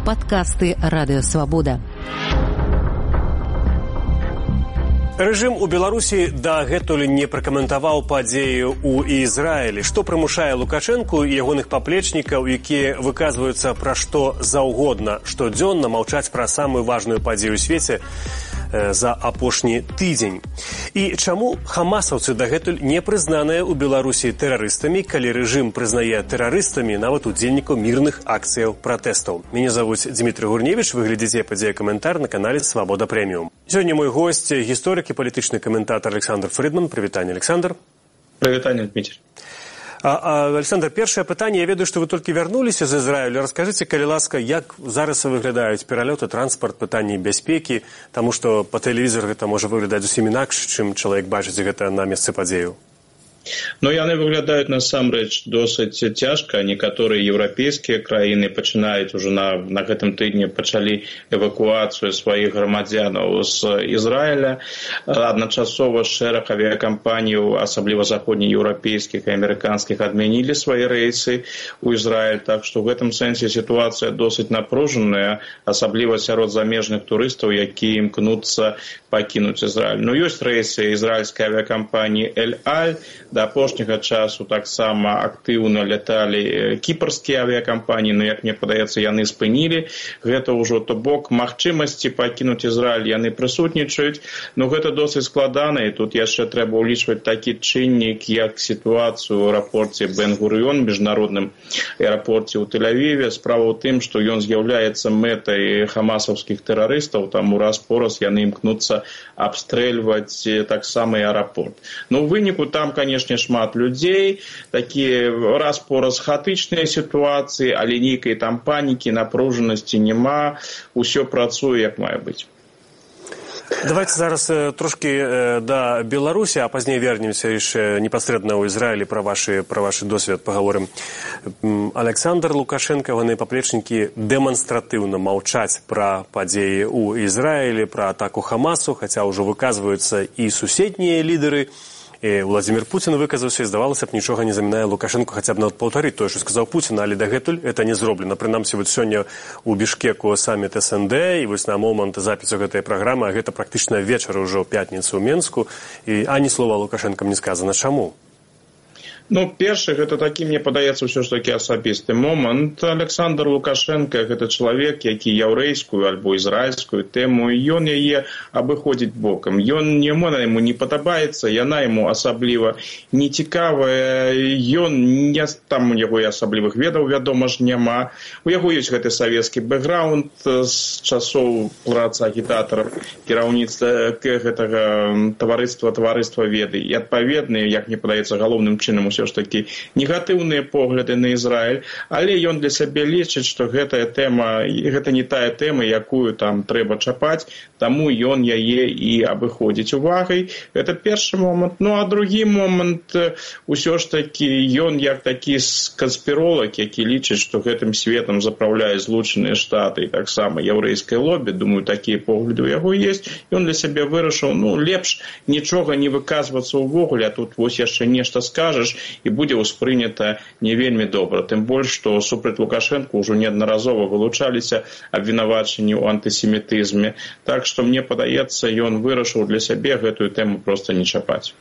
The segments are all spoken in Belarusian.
Падкасты Радыё Свабода. Рэжым у Беларусі дагэтуль не пракаментаваў падзеі ў Ізраілі, што прымушае Лукашэнку і ягоных паплечнікаў, якія выказваюцца пра што заўгодна штодзённа, маўчаць пра самую важную падзею ў свеце за апошні тыдзень. І чаму хамасаўцы дагэтуль не прызнаныя ў Беларусі тэрарыстамі, калі рэжым прызнае тэрарыстамі нават удзельнікаў мірных акцыяў пратэстаў? Мяне завуць Дмітрий Гурневіч, вы глядзіце падзея каментар на канале Свабода Прэміум. Сёння мой госць, гісторык і палітычны каментатар Александр Фрыдман. Прывітанне, Александр. Прывітанне, Дмитрий. Александр, першае пытанне. Я ведаю, што вы толькі вярнуліся з Ізраілю. Раскажыце, калі ласка, як зараз выглядаюць пералёты, транспарт, пытанні бяспекі, таму што па тэлевізору гэта можа выглядаць зусім інакш, чым чалавек бачыць гэта на месцы падзеяў. Но яны выглядаюць насамрэч досыць цяжка. Некаторыя еўрапейскія краіны пачынаюць уже на гэтым тыдні пачалі эвакуацыю сваіх грамадзянаў з Ізраіля. Адначасова шэраг авіякампаніяў, асабліва заходнееўрапейскіх і амерыканскіх, адмянілі свае рэйсы ў Ізраіль. Так што ў гэтым сэнсе сітуацыя досыць напружаная, асабліва сярод замежных турыстаў, якія імкнуцца пакінуць Ізраіль. Ну, ёсць рэйсы ізраільскай авіякампаніі «Эль-Аль». Да апошняга часу таксама актыўна ляталі кіпрскія авіякампаніі, но, як мне падаецца, яны спынілі. Гэта ўжо, то бок, магчымасці пакінуць Ізраіль яны прысутнічаюць, но гэта досыць складана, і тут яшчэ трэба ўлічваць такі чыннік, як сітуацыю ў аэрапорце Бен-Гурыён, міжнародным аэрапорце ў Тель-Авіве. Справа ў тым, што ён з'яўляецца мэтай хамасаўскіх тэрарыстаў, там ураз-пораз яны імкнуцца абстрэльваць таксама і аэрапорт. Но ў выніку там, конечно, шмат людзей, такія раз-пораз хаатычныя сітуацыі, але нейкай там панікі, напружанасці няма, усё працуе як мае быць. Давайте зараз трошки да Беларусі, а пазней вернемся яшчэ непасрэдна ў Ізраілі пра вашы досвед паговорым. Александр Лукашенко, яны паплечнікі дэманстратыўна маўчаць пра падзеі ў Ізраілі, пра атаку Хамасу, хаця ўжо выказваюцца і суседнія лідары. Владимир Путин выказаўся, і здавалася б, нічога не замінае Лукашенко хаця б нават паўтарыць тое, што сказаў Путин, але дагэтуль это не зроблена. Прынамсі, вот сёння ў Бішкеку саміт СНД, і вось на момант запісу гэтай праграмы, а гэта практычна вечар ужо пятніцу ў Менску, і ані слова Лукашенкам не сказана. Чаму? Ну, першы, гэта такі, мне падаецца, ўсё ж такі асабісты момант. Александр Лукашенко – гэта чалавек, які яўрэйскую альбо ізраільскую тэму, і ён яе абыходзіць бокам. Яму не падабаецца, яна яму асабліва не цікавая, там у яго і асаблівых ведаў, вядома ж, няма. У яго ёсць гэты савецкі бэкграунд з часоў працы агітатараў, кіраўніцтва гэтага таварыства веды. І адпаведна, як мне падаецца, галоўным чынам ўсё ж такі негатыўныя погляды на Ізраіль, але ён для сябе лічыць, што гэтая тэма, гэта не тая тэма, якую там трэба чапаць, таму ён яе і абыходзіць увагай. Гэта першы момант. Ну, а другі момант, усё ж такі, ён як такі канспіролог, які лічыць, што гэтым светам запраўляе Злучаныя Штаты і таксама яўрэйскае лобі, думаю, такія погляды ў яго ёсць. Ён для сябе вырашыў, лепш нічога не выказвацца ўвогуле, а тут вось яшчэ нешта скажаш, і будзе ўспрынята не вельмі добра. Тым больш, што супраць Лукашэнку ўжо неаднаразова вылучаліся абвінавачанні ў антысемітызме. Так што, мне падаецца, ён вырашыў для сябе гэтую тэму проста не чапаць.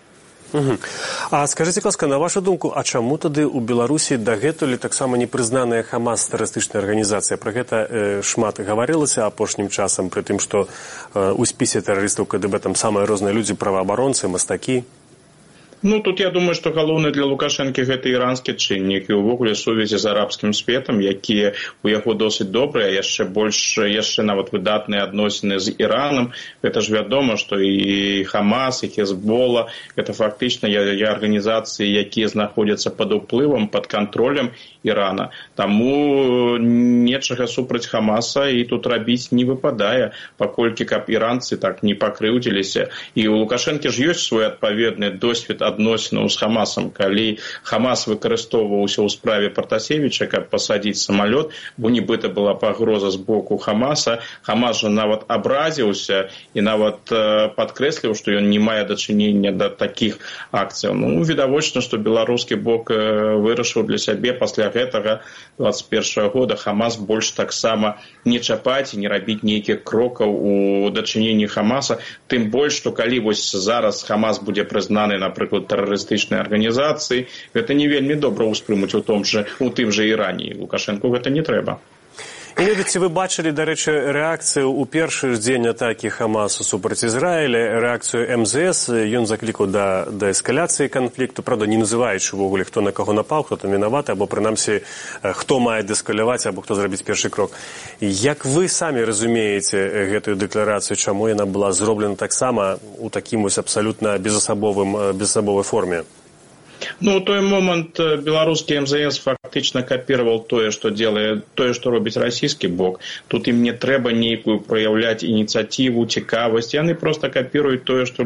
А скажыце, ласка, на вашу думку, а чаму тады ў Беларусі дагэтуль таксама не прызнаная Хамас тэрарыстычная арганізацыя? Пра гэта шмат гаварылася апошнім часам, пры тым, што у спісе тэрарыстаў КДБ там самыя розныя людзі, праваабаронцы, мастакі. Ну, тут я думаю, што галоўны для Лукашэнкі гэта іранскі чыннік і ўвогуле сувязі з арабскім светам, якія у яго досыць добрыя, яшчэ нават выдатныя адносіны з Іранам. Гэта ж вядома, што і Хамас, і Хезбола – гэта фактычна арганізацыі, якія знаходзяцца пад уплывам, пад кантролем Ірана. Таму нечага супраць Хамаса і тут рабіць не выпадае, паколькі каб іранцы так не пакрыўдзіліся. І у Лукашэнкі ж ёсць свой адпаведны досвед адносінаў з Хамасам, калі Хамас выкарыстоўваўся ў справе Партасевіча, каб пасадзіць самалёт, бо нібыта была пагроза з боку Хамаса. Хамас жа нават абразіўся і нават падкрэсліў, што ён не мае дачынення да такіх акцыяў. Ну, відавочна, што беларускі бок вырашыў для сябе пасля гэтага 21 года Хамас больш таксама не чапаць і не рабіць нейкіх крокаў у дачыненні Хамаса, тым больш, што калі вось зараз Хамас будзе прызнаны, напрыклад, тэрарыстычнай арганізацыяй, гэта не вельмі добра ўспрымуць у тым жа Іране. Лукашэнку гэта не трэба. І ведаце, вы бачылі, дарэчы, рэакцыю ў першы ж дзень атакі Хамасу супраць Ізраіля, рэакцыю МЗС, ён заклікаў да эскаляцыі канфлікту, правда, не называючы ўвогуле, хто на каго напаў, хто там вінаваты, або прынамсі, хто мае дэскаляваць, або хто зрабіць першы крок. Як вы самі разумееце гэтую дэкларацыю, чаму яна была зроблена таксама ў такім вось абсалютна безасабовай форме? Ну, у той момент беларускі МЗС фактычна капіраваў тое, што робіць расійскі бок. Тут ім не трэба нейкую праяўляць ініцыятыву, цікавасць. Яны проста капіруюць тое, што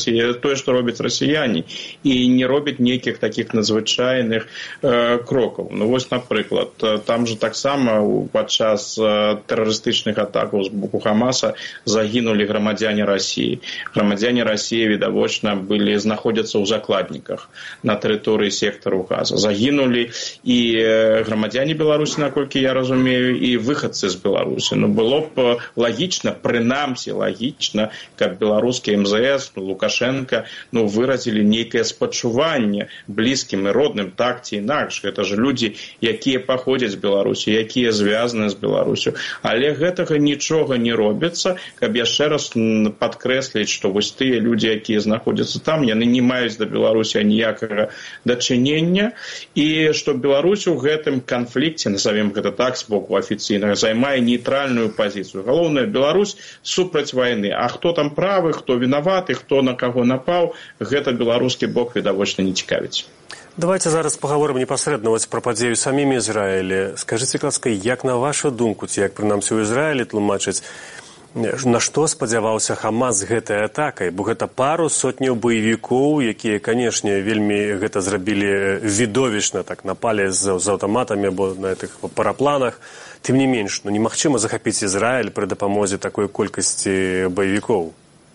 робяць расіяне, і не робяць нейкіх такіх надзвычайных крокаў. Ну, вось, напрыклад, там жа таксама падчас тэрарыстычных атакаў з боку Хамаса загінулі грамадзяне Расіі. Грамадзяне Расіі, відавочна, знаходзяцца ў закладніках на тэрыторыі сектару Газа. Загінулі і грамадзяне Беларусі, наколькі я разумею, і выхадцы з Беларусі. Ну, было б лагічна, прынамсі лагічна, каб беларускі МЗС, Лукашенка, выразілі нейкае спачуванне блізкім і родным, так ці інакш. Гэта ж людзі, якія паходзяць з Беларусі, якія звязаны з Беларусю. Але гэтага нічога не робіцца, каб яшчэ раз падкрэсліць, што вось тыя людзі, якія знаходзяцца там, яны не маюць да Беларусі ніякага дачынення, і што Беларусь у гэтым канфлікце, назовем гэта так, з боку афіцыйнага, займае нейтральную пазіцыю. Галоўнае, Беларусь супраць вайны. А хто там правы, хто вінаваты, хто на каго напаў, гэта беларускі бок відавочна не цікавіць. Давайте зараз паговорым непасрэдна пра падзею самім Ізраілі. Скажыце, ласка, як на вашу думку, ці як прынамсі ў Ізраілі тлумачыць, на што спадзяваўся Хамас з гэтай атакай? Бо гэта пару сотняў баевікоў, якія, канешне, вельмі гэта зрабілі відовішна, так напалі з аўтаматамі або на гэтых парапланах. Тым не менш, немагчыма захапіць Ізраіль пры дапамозе такой колькасці баевікоў.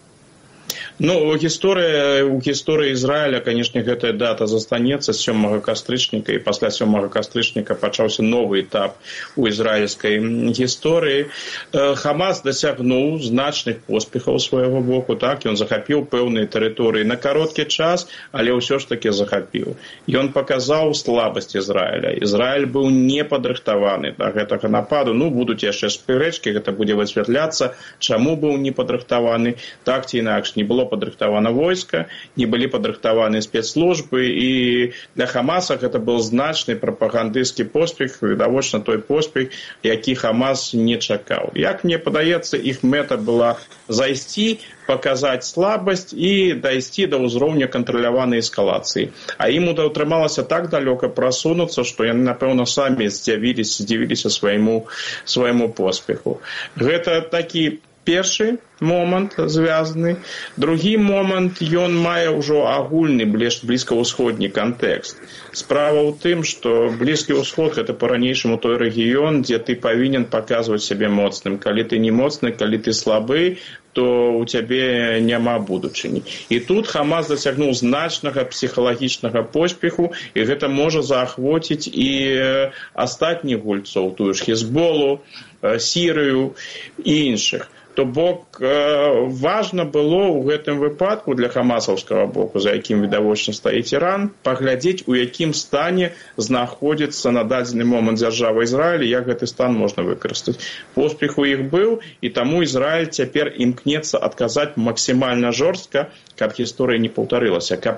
Ну, у гісторыі Ізраіля, канешне, гэтая дата застанецца з 7 кастрычніка, і пасля 7 кастрычніка пачаўся новы этап у ізраільскай гісторыі. Хамас дасягнуў значных поспехаў свайго боку, так, ён захапіў пэўныя тэрыторыі на кароткі час, але ўсё ж такі захапіў. Ён паказаў слабасць Ізраіля. Ізраіль быў не падрыхтаваны да гэтага нападу. Ну, будуць яшчэ спрэчкі, гэта будзе высвятляцца, чаму быў не падрыхтаваны, так ці інакш, не было падрыхтавана войска, не былі падрыхтаваны спецслужбы, і для Хамаса гэта быў значны прапагандысцкі поспех, відавочна той поспех, які Хамас не чакаў. Як мне падаецца, іх мэта была зайсці, паказаць слабасць і дайсці да ўзроўня кантраляванай эскалацыі. А ім атрымалася так далёка прасунуцца, што яны, напэўна, самі здзівіліся свайму поспеху. Гэта такі першы момант звязаны. Другі момант, ён мае ўжо агульны блізкаўсходні кантэкст. Справа ў тым, што Блізкі ўсход – гэта па-ранейшаму той рэгіён, дзе ты павінен паказваць сябе моцным. Калі ты не моцны, калі ты слабы, то у цябе няма будучыні. І тут Хамас дасягнуў значнага псіхалагічнага поспеху, і гэта можа заахвоціць і астатніх гульцоў, тую ж Хезболу, Сірыю і іншых. То бок важна было ў гэтым выпадку для хамасаўскага боку, за якім відавочна стаіць Іран, паглядзець, у якім стане знаходзіцца на дадзены момант дзяржава Ізраіль, як гэты стан можна выкарыстаць. Поспех у іх быў, і таму Ізраіль цяпер імкнецца адказаць максімальна жорстка, каб гісторыя не паўтарылася, каб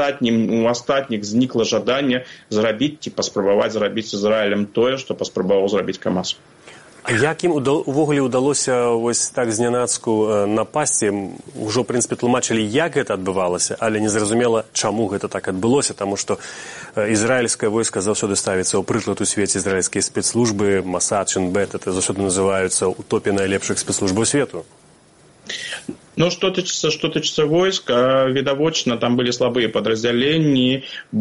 у астатніх знікла жаданне зрабіць ці паспрабаваць зрабіць з Ізраілем тое, што паспрабаваў зрабіць Хамас. А як ім увогуле ўдалося вось так знянацку напасці? Ужо, ў прынцыпе, тлумачылі, як гэта адбывалася, але незразумела, чаму гэта так адбылося, таму што ізраільскае войска заўсёды ставіцца ў прыклад у свеце. Ізраільскія спецслужбы, Масад, Шин Бет, это заўсёды называюцца ў топе найлепшых спецслужбаў свету. Ну, что тычыцца войска, відавочна, там былі слабыя падраздзяленні,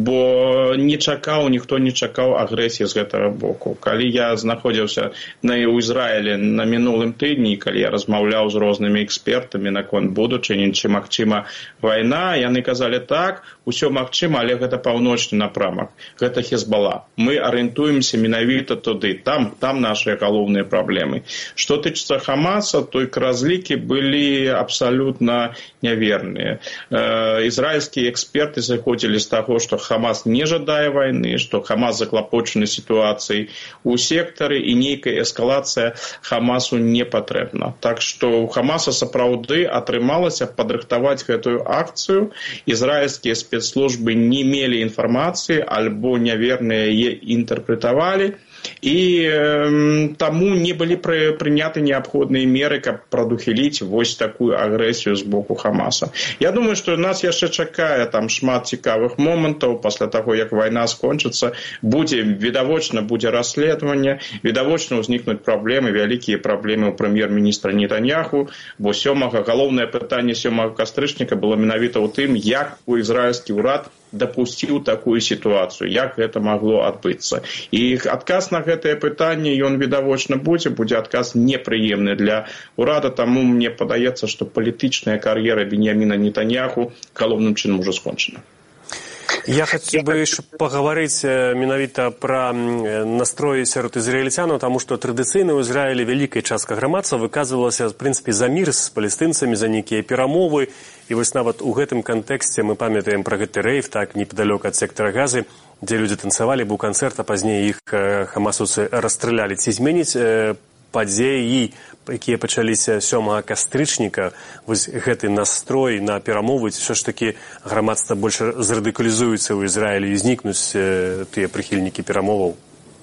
бо ніхто не чакаў агрэсіі з гэтага боку. Калі я знаходзіўся ў Ізраілі на мінулым тыдні, калі я размаўляў з рознымі экспертамі наконт будучыні, ці магчыма вайна, яны казалі так, усё магчыма, але гэта паўночны напрамак, гэта Хезбалла. Мы арыентуемся менавіта туды, там нашыя галоўныя праблемы. Што тычыцца Хамаса, то іх разлікі былі абсолютно неверные. Израильские эксперты заходили с того, что Хамас не жадае войны, что Хамас заклопочены ситуацией у сектора и некая эскалация Хамасу не потребна. Так что у Хамаса сапраўды атрымалася падрыхтаваць гэтую акцию. Израильские спецслужбы не имели информации, альбо неверно ее интерпретовали. І таму не былі прыняты неабходныя меры, каб прадухіліць вось такую агрэсію з боку Хамаса. Я думаю, што нас яшчэ чакае там шмат цікавых момантаў пасля таго, як вайна скончыцца. Відавочна будзе расследаванне, відавочна ўзнікнуць праблемы, вялікія праблемы ў прэм'ер-міністра Нетаньяху, бо галоўнае пытанне 7 кастрычніка было менавіта ў тым, як у ізраільскі ўрад дапусціў такую сітуацыю, як гэта магло адбыцца. І адказ на гэтае пытанне, ён відавочна будзе адказ непрыемны для ўрада, таму мне падаецца, што палітычная кар'ера Беньяміна Нетаньяху галоўным чынам ужо скончана. Я хотел бы еще поговорить менавіта про настроі сярод ізраільцянаў, тому что традыцыйна ў Ізраілі вялікая частка грамадства выказвалася, в принципе, за мир з палестынцамі, за нейкія перамовы. І вось нават у гэтым кантэксце мы памятаем про гэты рэйв, так, непадалёк ад сектара Газы, дзе людзі танцавалі, быў канцэрт, а пазней іх хамасуцы расстралялі. Ці зменіць падзеі, якія пачаліся 7 кастрычніка, вось гэты настрой на перамовы, ці ўсё ж такі грамадства больш зрадыкалізуецца ў Ізраілі і знікнуць тыя прыхільнікі перамоваў?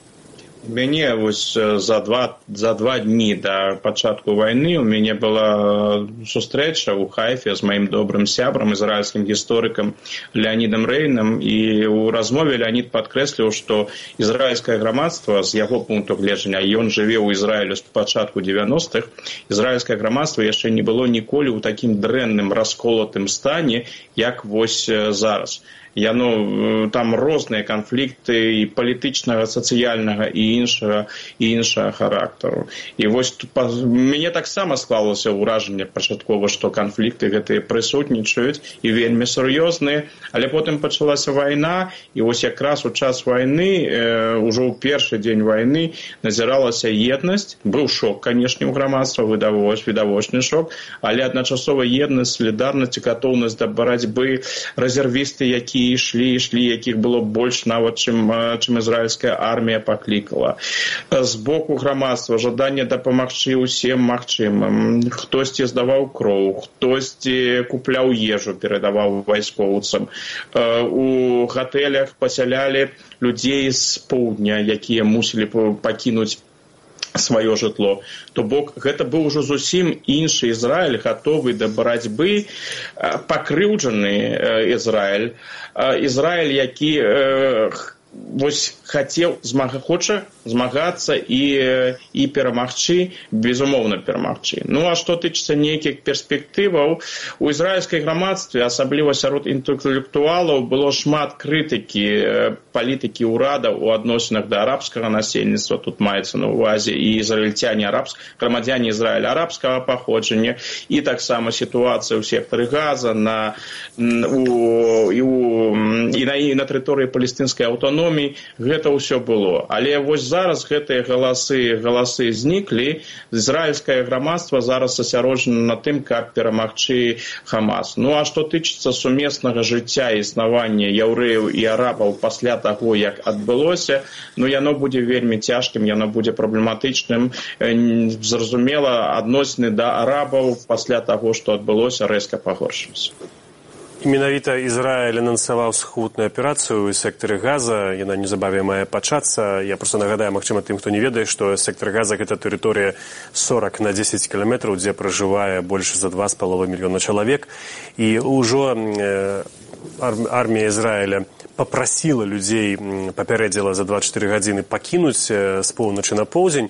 У мяне вось за два дні да пачатку вайны у мяне была сустрэча ў Хайфе з маім добрым сябрам, ізраільскім гісторыкам Леонідам Рейнам, і ў размове Леонід падкрэсліў, што ізраільскае грамадства, з яго пункту гледжання, ён жыве ў Ізраілі з пачатку 90-х, ізраільскае грамадства яшчэ не было ніколі ў такім дрэнным, расколатым стане, як вось зараз. Там розныя канфлікты і палітычнага, сацыяльнага і іншага характару. І вось мяне таксама склалася ўражанне пачаткова, што канфлікты гэтыя прысутнічаюць і вельмі сур'ёзныя, але потым пачалася вайна, і вось якраз у час вайны, ужо ў першы дзень вайны, назіралася еднасць. Быў шок, канешне, у грамадства, відавочны шок, але адначасова еднасць, салідарнасць і гатоўнасць да барацьбы, рэзервісты, якія ішлі, якіх было больш нават, чым ізраільская армія паклікала. З боку грамадства жаданне дапамагчы ўсім магчымым. Хтосьці здаваў кроў, хтосьці купляў ежу, перадаваў вайскоўцам. У гатэлях пасялялі людзей з поўдня, якія мусілі пакінуць сваё жытло. То бок, гэта быў ужо зусім іншы Ізраіль, гатовы да барацьбы, пакрыўджаны Ізраіль. Ізраіль, які хоча змагацца і перамагчы, безумоўна перамагчы. Ну, а што тычыцца нейкіх перспектываў, у ізраільскай грамадстве, асабліва сярод інтэлектуалаў, было шмат крытыкі палітыкі ўрада ў адносінах да арабскага насельніцтва, тут маецца на ўвазе і ізраільцяне, грамадзяне Ізраіля арабскага паходжання, і таксама сітуацыя ў сектары Газа, і на тэрыторыі палестынскай аўтаноміі, гэта ўсё было. Але вось зараз гэтыя галасы зніклі, ізраільскае грамадства зараз асярожана на тым, каб перамагчы Хамас. Ну, а што тычыцца сумеснага жыцця і існавання яўрэяў і арабаў пасля таго, як адбылося, яно будзе вельмі цяжкім, яно будзе праблематычным. Зразумела, адносіны да арабаў пасля таго, што адбылося, рэзка пагоршыліся. Менавіта Ізраіль анансаваў схутную аперацыю ў сектары Газа, яна неўзабаве мае пачацца. Я проста нагадаю, магчыма, тым, хто не ведае, што сектар Газа – гэта тэрыторыя 40 на 10 кіламетраў, дзе пражывае больш за 2,5 мільёна чалавек. І ўжо армія Ізраіля папрасіла людзей, папярэдзіла за 24 гадзіны пакінуць з поўначы на поўдзень.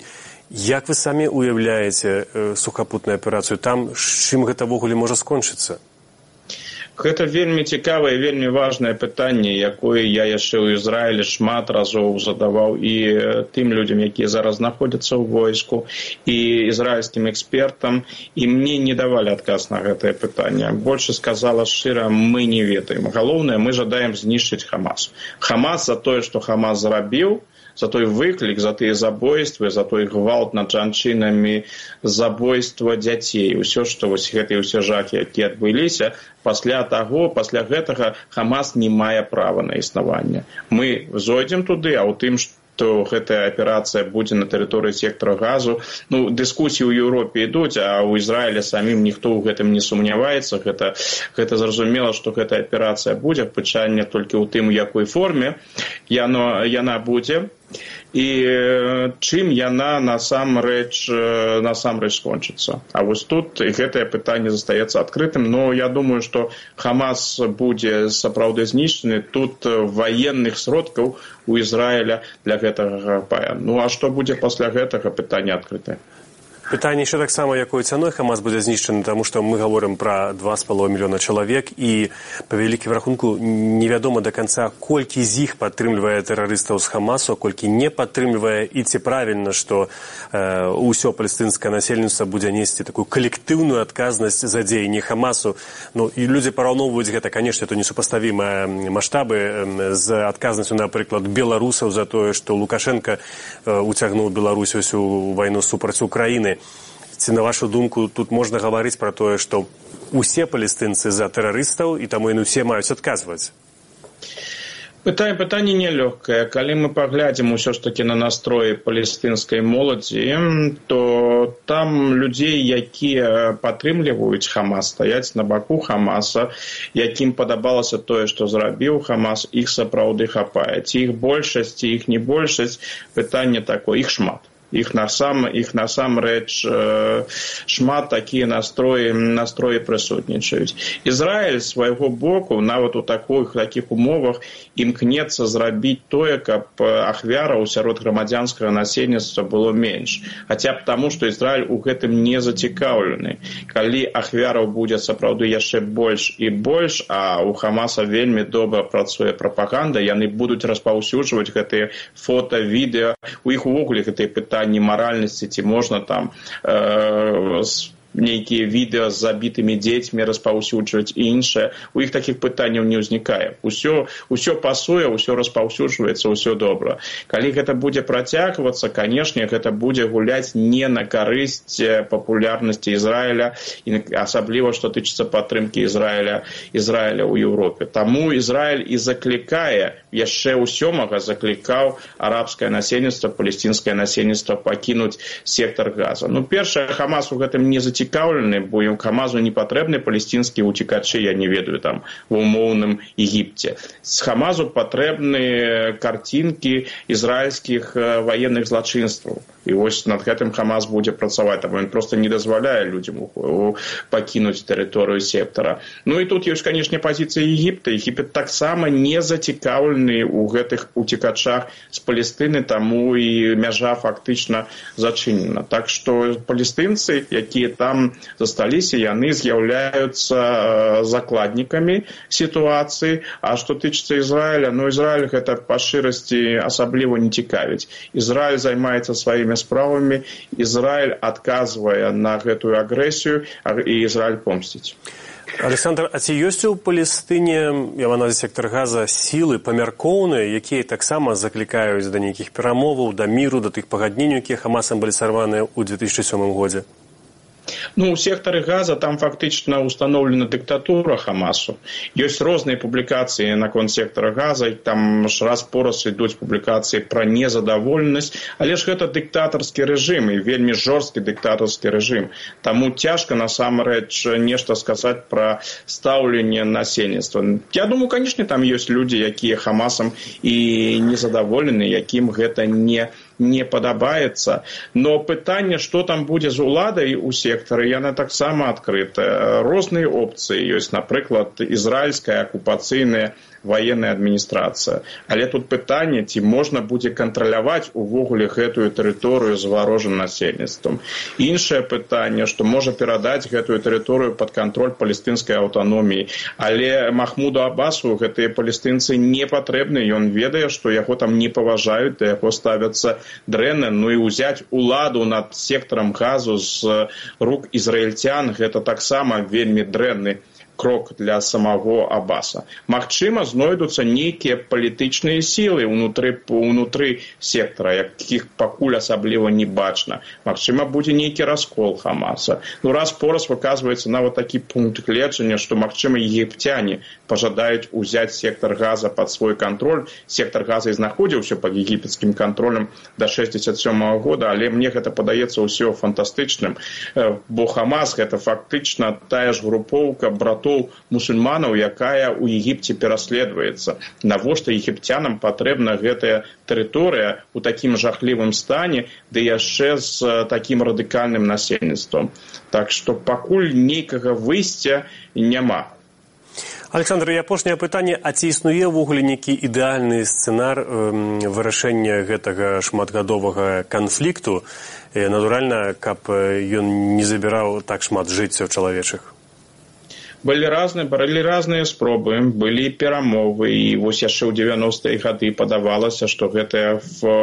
Як вы самі уяўляеце сухапутную аперацыю? Там чым гэта ввогуле можа скончыцца? Гэта вельмі цікавае, вельмі важнае пытанне, якое я яшчэ ў Ізраілі шмат разоў задаваў і тым людзям, якія зараз знаходзяцца ў войску, і ізраільскім экспертам, і мне не давалі адказ на гэтае пытанне. Больше сказала шчыра, мы не ведаем. Галоўнае, мы жадаем знішчыць Хамас. Хамас за тое, што Хамас зрабіў, за той выклік, за тыя забойствы, за той гвалт над жанчынамі, забойства дзяцей, усё, што вось гэтыя ўсе жахі, якія адбыліся, пасля гэтага Хамас не мае права на існаванне. Мы зойдзем туды, а ў тым, што гэтая аперацыя будзе на тэрыторыі сектара Газу. Дыскусіі ў Еўропе ідуць, а ў Ізраілі самім ніхто ў гэтым не сумняваецца. Гэта зразумела, што гэтая аперацыя будзе, пытанне толькі ў тым, у якой форме яна будзе. І чым яна насамрэч скончыцца. А вось тут гэтае пытанне застаецца адкрытым, но я думаю, што Хамас будзе сапраўды знішчаны. Тут ваенных сродкаў у Ізраіля для гэтага хапае. А што будзе пасля гэтага, пытанне адкрытае. Пытанне яшчэ таксама, якой цаной Хамас будзе знішчаны, таму што мы гаворым пра 2,5 мільёна чалавек, і па вялікім рахунку невядома да канца, колькі з іх падтрымлівае тэрарыстаў з Хамасу, а колькі не падтрымлівае, і ці правільна, што ўсё палестынскае насельніцтва будзе несці такую калектыўную адказнасць за дзеянні Хамасу. І людзі параўноўваюць гэта, канешне, то несупаставімыя маштабы з адказнасцю, напрыклад, беларусаў за тое, што Лукашенка уцягнуў Беларусь усю вайну супраць Украіны. Ці, на вашу думку, тут можна гаварыць пра тое, што усе палестынцы за тэрарыстаў, і таму яны ўсе маюць адказваць? Пытанне нелёгкае. Калі мы паглядзім усё ж такі на настроі палестынскай моладзі, то там людзей, якія падтрымліваюць Хамас, стаяць на баку Хамаса, якім падабалася тое, што зрабіў Хамас, іх сапраўды хапае. Ці іх большасць, ці іх не большасць, пытанне такое, іх шмат. Іх насамрэч шмат, такія настроі прысутнічаюць. Ізраіль з свайго боку, нават у такіх умовах, імкнецца зрабіць тое, каб ахвяраў сярод грамадзянскага насельніцтва было менш. Хаця б таму, што Ізраіль у гэтым не зацікаўлены. Калі ахвяраў будзе сапраўды яшчэ больш і больш, а у Хамаса вельмі добра працуе прапаганда, яны будуць распаўсюджваць гэтыя фота, відэа, у іх увогуле гэтыя пытанні маральнасці, ці можна там нейкія відэа з забітымі дзецьмі распаўсюджваць і іншае. У іх такіх пытанняў не ўзнікае. Усё пасуе, усё распаўсюджваецца, усё добра. Калі гэта будзе працягвацца, канешне, гэта будзе гуляць не на карысць папулярнасці Ізраіля, і асабліва, што тычыцца падтрымкі Ізраіля ў Еўропе. Таму Ізраіль і заклікае, яшчэ ў 7-га заклікаў арабскае насельніцтва, палестынскае насельніцтва пакінуць сектар Газа. Першае, Хамас у гэтым не зацікаўлены, бо Хамасу не патрэбны палестынскія уцікачы, я не ведаю, там, в умоўным Егіпце. З Хамасу патрэбны карцінкі ізраільскіх ваенных злачынстваў. І вось над гэтым Хамас будзе працаваць, таму ён проста не дазваляе людзям пакінуць тэрыторыю сектара. І тут ёсць, канешне, пазіцыя Егіпта. Егіпет таксама не зацікаўлены ў гэтых уцікачах з Палестыны, таму і мяжа фактычна зачынена. Так што палестынцы, якія там засталіся, яны з'яўляюцца закладнікамі сітуацыі. А што тычыцца Ізраіля, Ізраіль гэта па шчырасці асабліва не цікавіць. Ізраіль займаецца сваімі справамі, Ізраіль адказвае на гэтую агрэсію, і Ізраіль помсціць. Александр, а ці ёсць у Палестыне, я маю на ўвазе сектар Газа, сілы памяркоўныя, якія таксама заклікаюць да нейкіх перамоваў, да міру, да тых пагадненняў, якія Хамасам былі сарваныя ў 2007 годзе? У сектары Газа там фактычна установлена дыктатура Хамасу. Ёсць розныя публікацыі наконт сектара Газа, там раз-пораз ідуць публікацыі пра незадаволенасць, але ж гэта дыктатарскі рэжым, і вельмі жорсткі дыктатарскі рэжым. Таму цяжка насамрэч нешта сказаць пра стаўленне насельніцтва. Я думаю, канешне, там ёсць людзі, якія Хамасам і незадаволены, якім гэта не не падабаецца. Но пытанне, што там будзе з уладай у сектары, яна таксама адкрытая. Розныя опцыі ёсць, напрыклад, ізраільская акупацыйная военная адміністрацыя. Але тут пытанне, ці можна будзе кантраляваць увогуле гэтую тэрыторыю з варожым насельніцтвам. Іншае пытанне, што можа перадаць гэтую тэрыторыю пад кантроль палестынскай аўтаноміі. Але Махмуду Абасу гэтыя палестынцы не патрэбны. Ён ведае, што яго там не паважаюць, да яго ставяцца дрэнна. Ну і ўзяць уладу над сектарам Газу з рук ізраільцян, гэта таксама вельмі дрэнны крок для самого Абаса. Магчыма, знойдуцца нейкія палітычныя сілы ўнутры сектара, якіх пакуль асабліва не бачна. Магчыма, будзе нейкі раскол Хамаса. Ну, раз-пораз выказваецца нават такі пункт гледжання, што, магчыма, егіпцяне пажадаюць узяць сектар Газа пад свой кантроль. Сектар Газа і знаходзіўся пад егіпецкім кантролем да 1967 года, але мне гэта падаецца ўсё фантастычным, бо Хамас гэта фактычна тая ж групоўка братоў мусульманаў, якая ў Егіпце пераследуецца. Навошта егіпцянам патрэбна гэтая тэрыторыя ў такім жахлівым стане, ды яшчэ з такім радыкальным насельніцтвам. Так што пакуль нейкага выйсця няма. Александр, і апошняе пытанне, а ці існуе ўвогуле нейкі ідэальны сцэнар вырашэння гэтага шматгадовага канфлікту, натуральна, каб ён не забіраў так шмат жыццяў чалавечых? Былі разныя спробы, былі перамовы, і вось яшчэ ў 90-е гады падавалася, што гэтая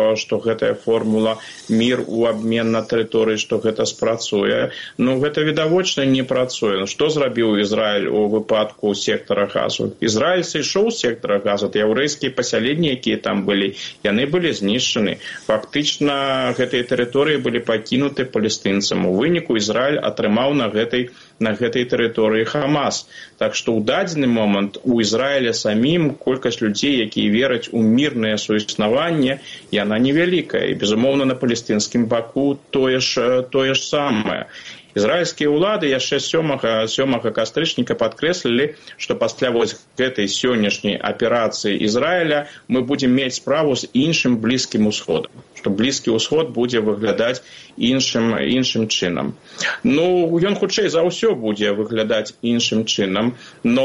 формула мір у абмен на тэрыторыі, што гэта спрацуе. Ну, гэта відавочна не працуе. Што зрабіў Ізраіль у выпадку сектара Газу? Ізраіль сышоў з сектара Газу, яўрэйскія пасяленні, якія там былі, яны былі знішчаны. Фактычна, гэтыя тэрыторыі былі пакінуты палестынцам. У выніку Ізраіль атрымаў на гэтай тэрыторыі Хамас. Так што ў дадзены момант у Ізраіля самім колькасць людзей, якія вераць у мірнае суіснаванне, яна невялікая. І, безумоўна, на палестынскім баку тое ж самае. Ізраільскія ўлады яшчэ 7 кастрычніка падкрэслілі, што пасля вось гэтай сённяшняй аперацыі Ізраіля мы будзем мець справу з іншым Блізкім Усходам, што Блізкі Ўсход будзе выглядаць іншым чынам. Ну, ён хутчэй за ўсё будзе выглядаць іншым чынам, но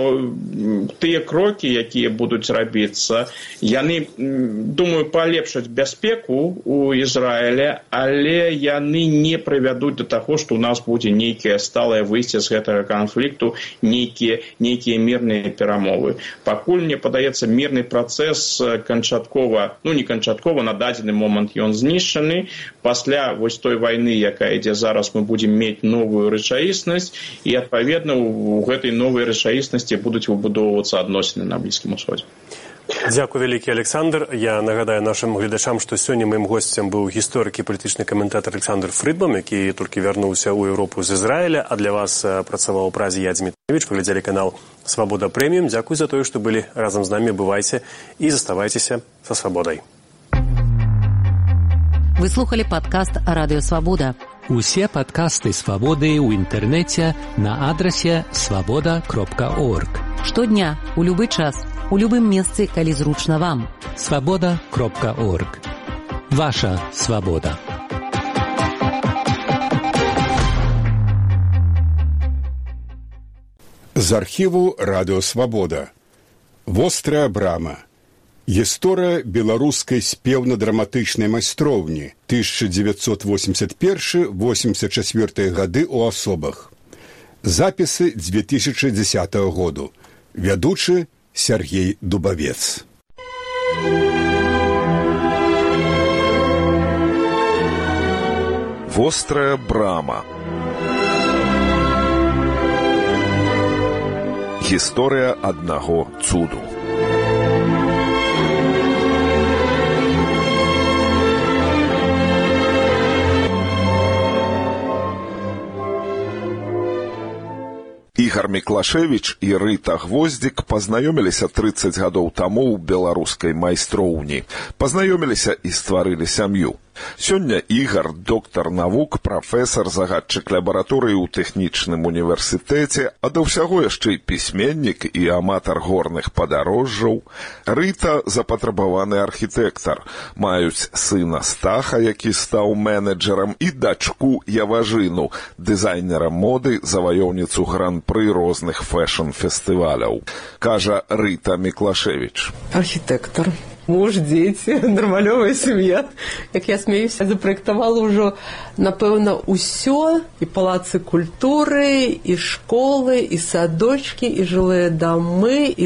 тыя крокі, якія будуць рабіцца, яны, думаю, палепшаць бяспеку ў Ізраіле, але яны не прывядуць да таго, што у нас будзе нейкае сталае выйсце з гэтага канфлікту, нейкія мірныя перамовы. Пакуль, мне падаецца, мірны працэс канчаткова, не канчаткова, на дадзены момант ён знішчаны. Пасля вось той вайны, якая ідзе зараз, мы будзем мець новую рэчаіснасць, і, адпаведна, у гэтай новай рэчаіснасці будуць выбудоўвацца адносіны на Блізкім Усходзе. Дзякуй вялікі, Александр. Я нагадаю нашым гледачам, што сёння маім госцем быў гісторык і палітычны каментатар Александр Фрыдман, які толькі вярнуўся ў Еўропу з Ізраіля, а для вас працаваў у Празе я, Дзмітревіч. Паглядзелі канал «Свабода Прэміум». Дзякуй за тое, што былі разам з намі. Бывайце і заставайцеся са свабодай. Вы слухали падкаст «Радыё Свабода». Усе падкасты «Свабоды» ў інтэрнэце на адрасе свабода.орг. Штодня, у любы час, у любым месцы, калі зручна вам. свабода.орг. Ваша свабода. З архіву «Радыё Свабода». Вострая брама. Гісторыя беларускай спеўна-драматычнай майстроўні 1981-84 гады ў асобах. Запісы 2010 году. Вядучы Сергей Дубавец. Вострая брама. Гісторыя аднаго цуду. Ігар Міклашевіч і Рыта Гвоздзік пазнаёміліся 30 гадоў таму ў беларускай майстроўні. Пазнаёміліся і стварылі сям'ю. Сёння Ігар, доктар навук, прафесар, загадчык лабараторыі ў тэхнічным універсітэце, а да ўсяго яшчэ і пісьменнік і аматар горных падарожжаў. Рыта – запатрабаваны архітэктар. Маюць сына Стаха, які стаў менеджерам, і дачку Яважыну, дызайнера моды, заваёўніцу гран-пры розных фэшн-фестываляў. Кажа Рыта Міклашевіч. Архітэктар. Муж, дзеці, нармалёвая сям'я. Як я смеюся, запраектавала ўжо, напэўна, усё, і палацы культуры, і школы, і садочкі, і жылыя дамы, і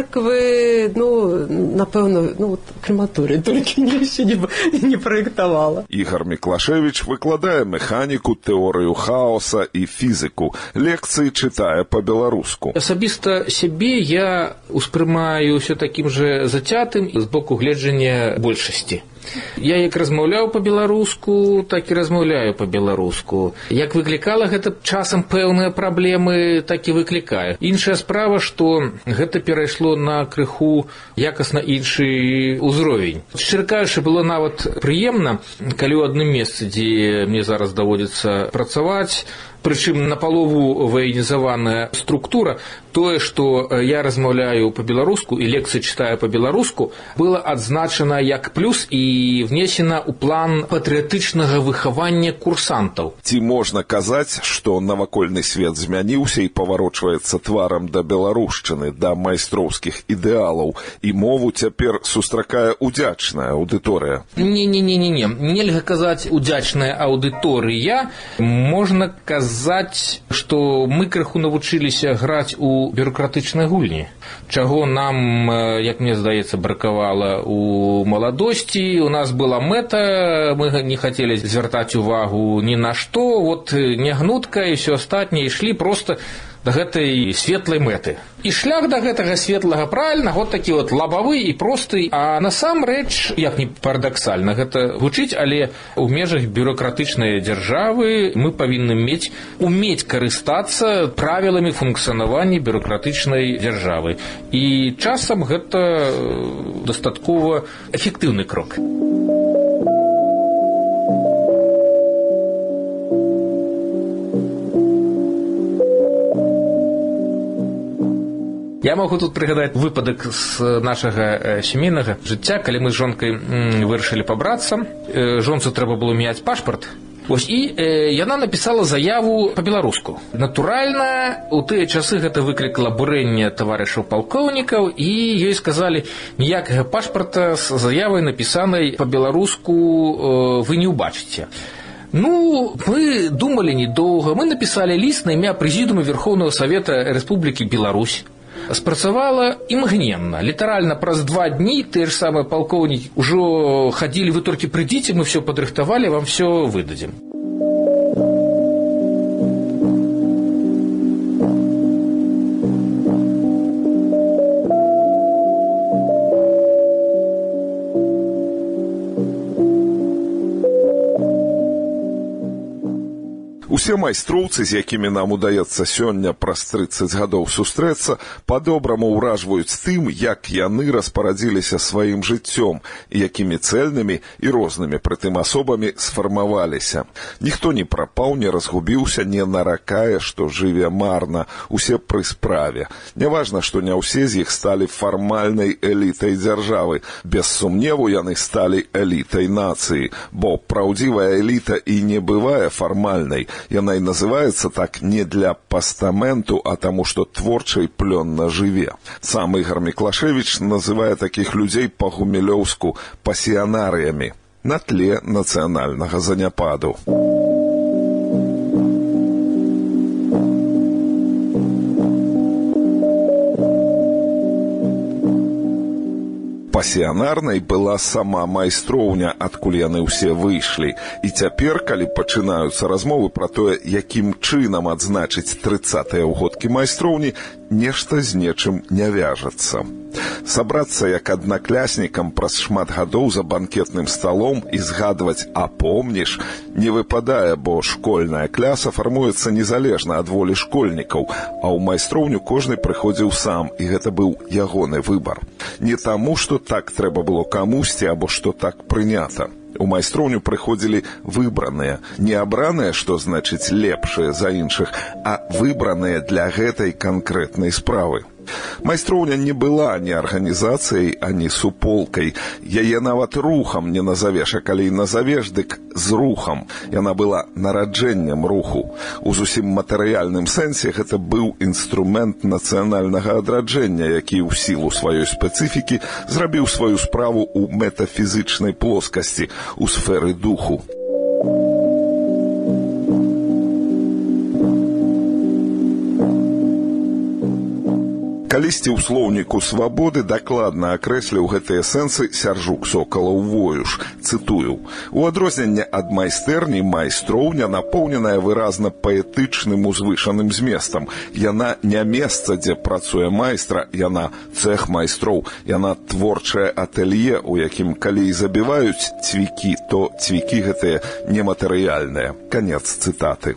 церквы, напэўна, крематорый, толькі яшчэ не праектавала. Ігар Міклашевіч выкладае механіку, тэорыю хаоса і фізіку. Лекцыі чытае па-беларуску. Асабіста сябе я успрымаю ўсё такім жа зацятым з боку гледжання большасці. Я як размаўляў па-беларуску, так і размаўляю па-беларуску. Як выклікала гэта часам пэўныя праблемы, так і выклікае. Іншая справа, што гэта перайшло на крыху якасна іншы ўзровень. Шчыра кажучы, было нават прыемна, калі ў адным месцы, дзе мне зараз даводзіцца працаваць, прычым напалову ваенізаваная структура, тое, што я размаўляю па-беларуску і лекцыі чытаю па-беларуску, было адзначана як плюс і внесена ў план патрыятычнага выхавання курсантаў. Ці можна казаць, што навакольны свет змяніўся і паварочваецца тварам да беларушчыны, да майстроўскіх ідэалаў, і мову цяпер сустракае удзячная аўдыторыя? Не. Нельга казаць удзячная аўдыторыя. Можна казаць, што мы крыху навучыліся граць у бюрократычнай гульні, чаго нам, як мне здаецца, бракавала у маладосці. У нас была мэта, мы не хацелі звяртаць увагу ні на што, нягнутка і ўсё астатняе ішлі проста да гэтай светлай мэты. І шлях да гэтага светлага правільна, такі лабавы і просты, а насамрэч, як не парадаксальна гэта гучыць, але ў межах бюрократычнай дзяржавы мы павінны умець карыстацца правіламі функцыянавання бюрократычнай дзяржавы. І часам гэта дастаткова эфектыўны крок. Я могу тут прыгадаць выпадак з нашага сямейнага жыцця, калі мы з жонкай вырашылі пабрацца. Жонцы трэба было мяняць пашпарт. І яна напісала заяву па-беларуску. Натуральна, у тыя часы гэта выклікала бурэнне таварышаў палкоўнікаў, і ёй сказалі, ніякага пашпарта з заявай, напісанай па-беларуску, вы не ўбачыце. Мы думалі недоўга, мы напісалі ліст на імя Прэзідыума Верхоўнага Савета Рэспублікі Беларусь. Спрацавала імгненна. Літаральна праз 2 дні тыя ж самыя палкоўнікі ўжо хадзілі, вы толькі прыйдзіце, мы все падрыхтавалі, вам все выдадзім. Усе майстроўцы, з якімі нам удаецца сёння праз 30 гадоў сустрэцца, па-добраму ўражваюць тым, як яны распарадзіліся сваім жыццём, якімі цэльнымі і рознымі прытым асобамі сфармаваліся. Ніхто не прапаў, не разгубіўся, не наракае, што жыве марна, усе пры справе. Няважна, што не ўсе з іх сталі фармальнай элітай дзяржавы. Без сумневу яны сталі элітай нацыі, бо праўдзівая эліта і не бывае фармальнай. Яна і называецца так не для пастаменту, а таму, што творча і плённа жыве. Сам Ігар Міклашевіч называе такіх людзей па-гумілёўску пасіянарыямі на тле нацыянальнага заняпаду. Пасіянарнай была сама майстроўня, адкуль яны ўсе выйшлі. І цяпер, калі пачынаюцца размовы пра тое, якім чынам адзначыць 30-е ўгодкі майстроўні, нешта з нечым не вяжацца. Сабрацца як аднакляснікам праз шмат гадоў за банкетным сталом і згадваць «а помніш» не выпадае, бо школьная кляса фармуецца незалежна ад волі школьнікаў, а ў майстроўню кожны прыходзіў сам, і гэта быў ягоны выбар. Не таму, што так трэба было камусьці, або што так прынята. У майстроўню прыходзілі выбраныя. Не абраныя, што значыць лепшыя за іншых, а выбраныя для гэтай канкрэтнай справы. Майстроўня не была ні арганізацыяй, ані суполкай. Яе нават рухам не назавеш, а калі і назавеш, дык з рухам. Яна была нараджэннем руху. У зусім матэрыяльным сэнсе гэта быў інструмент нацыянальнага адраджэння, які ў сілу сваёй спецыфікі зрабіў сваю справу ў метафізычнай плоскасці, у сферы духу. Калісьці ў слоўніку «Свабоды» дакладна акрэсліў гэтыя сэнсы Сяржук Сокалаў-Воюш. Цытую. «У адрозненне ад майстэрні, майстроўня напоўненая выразна паэтычным узвышаным зместам. Яна не месца, дзе працуе майстра, яна цэх майстроў, яна творчае атэлье, у якім калі і забіваюць цвікі, то цвікі гэтыя нематэрыяльныя». Канец цытаты.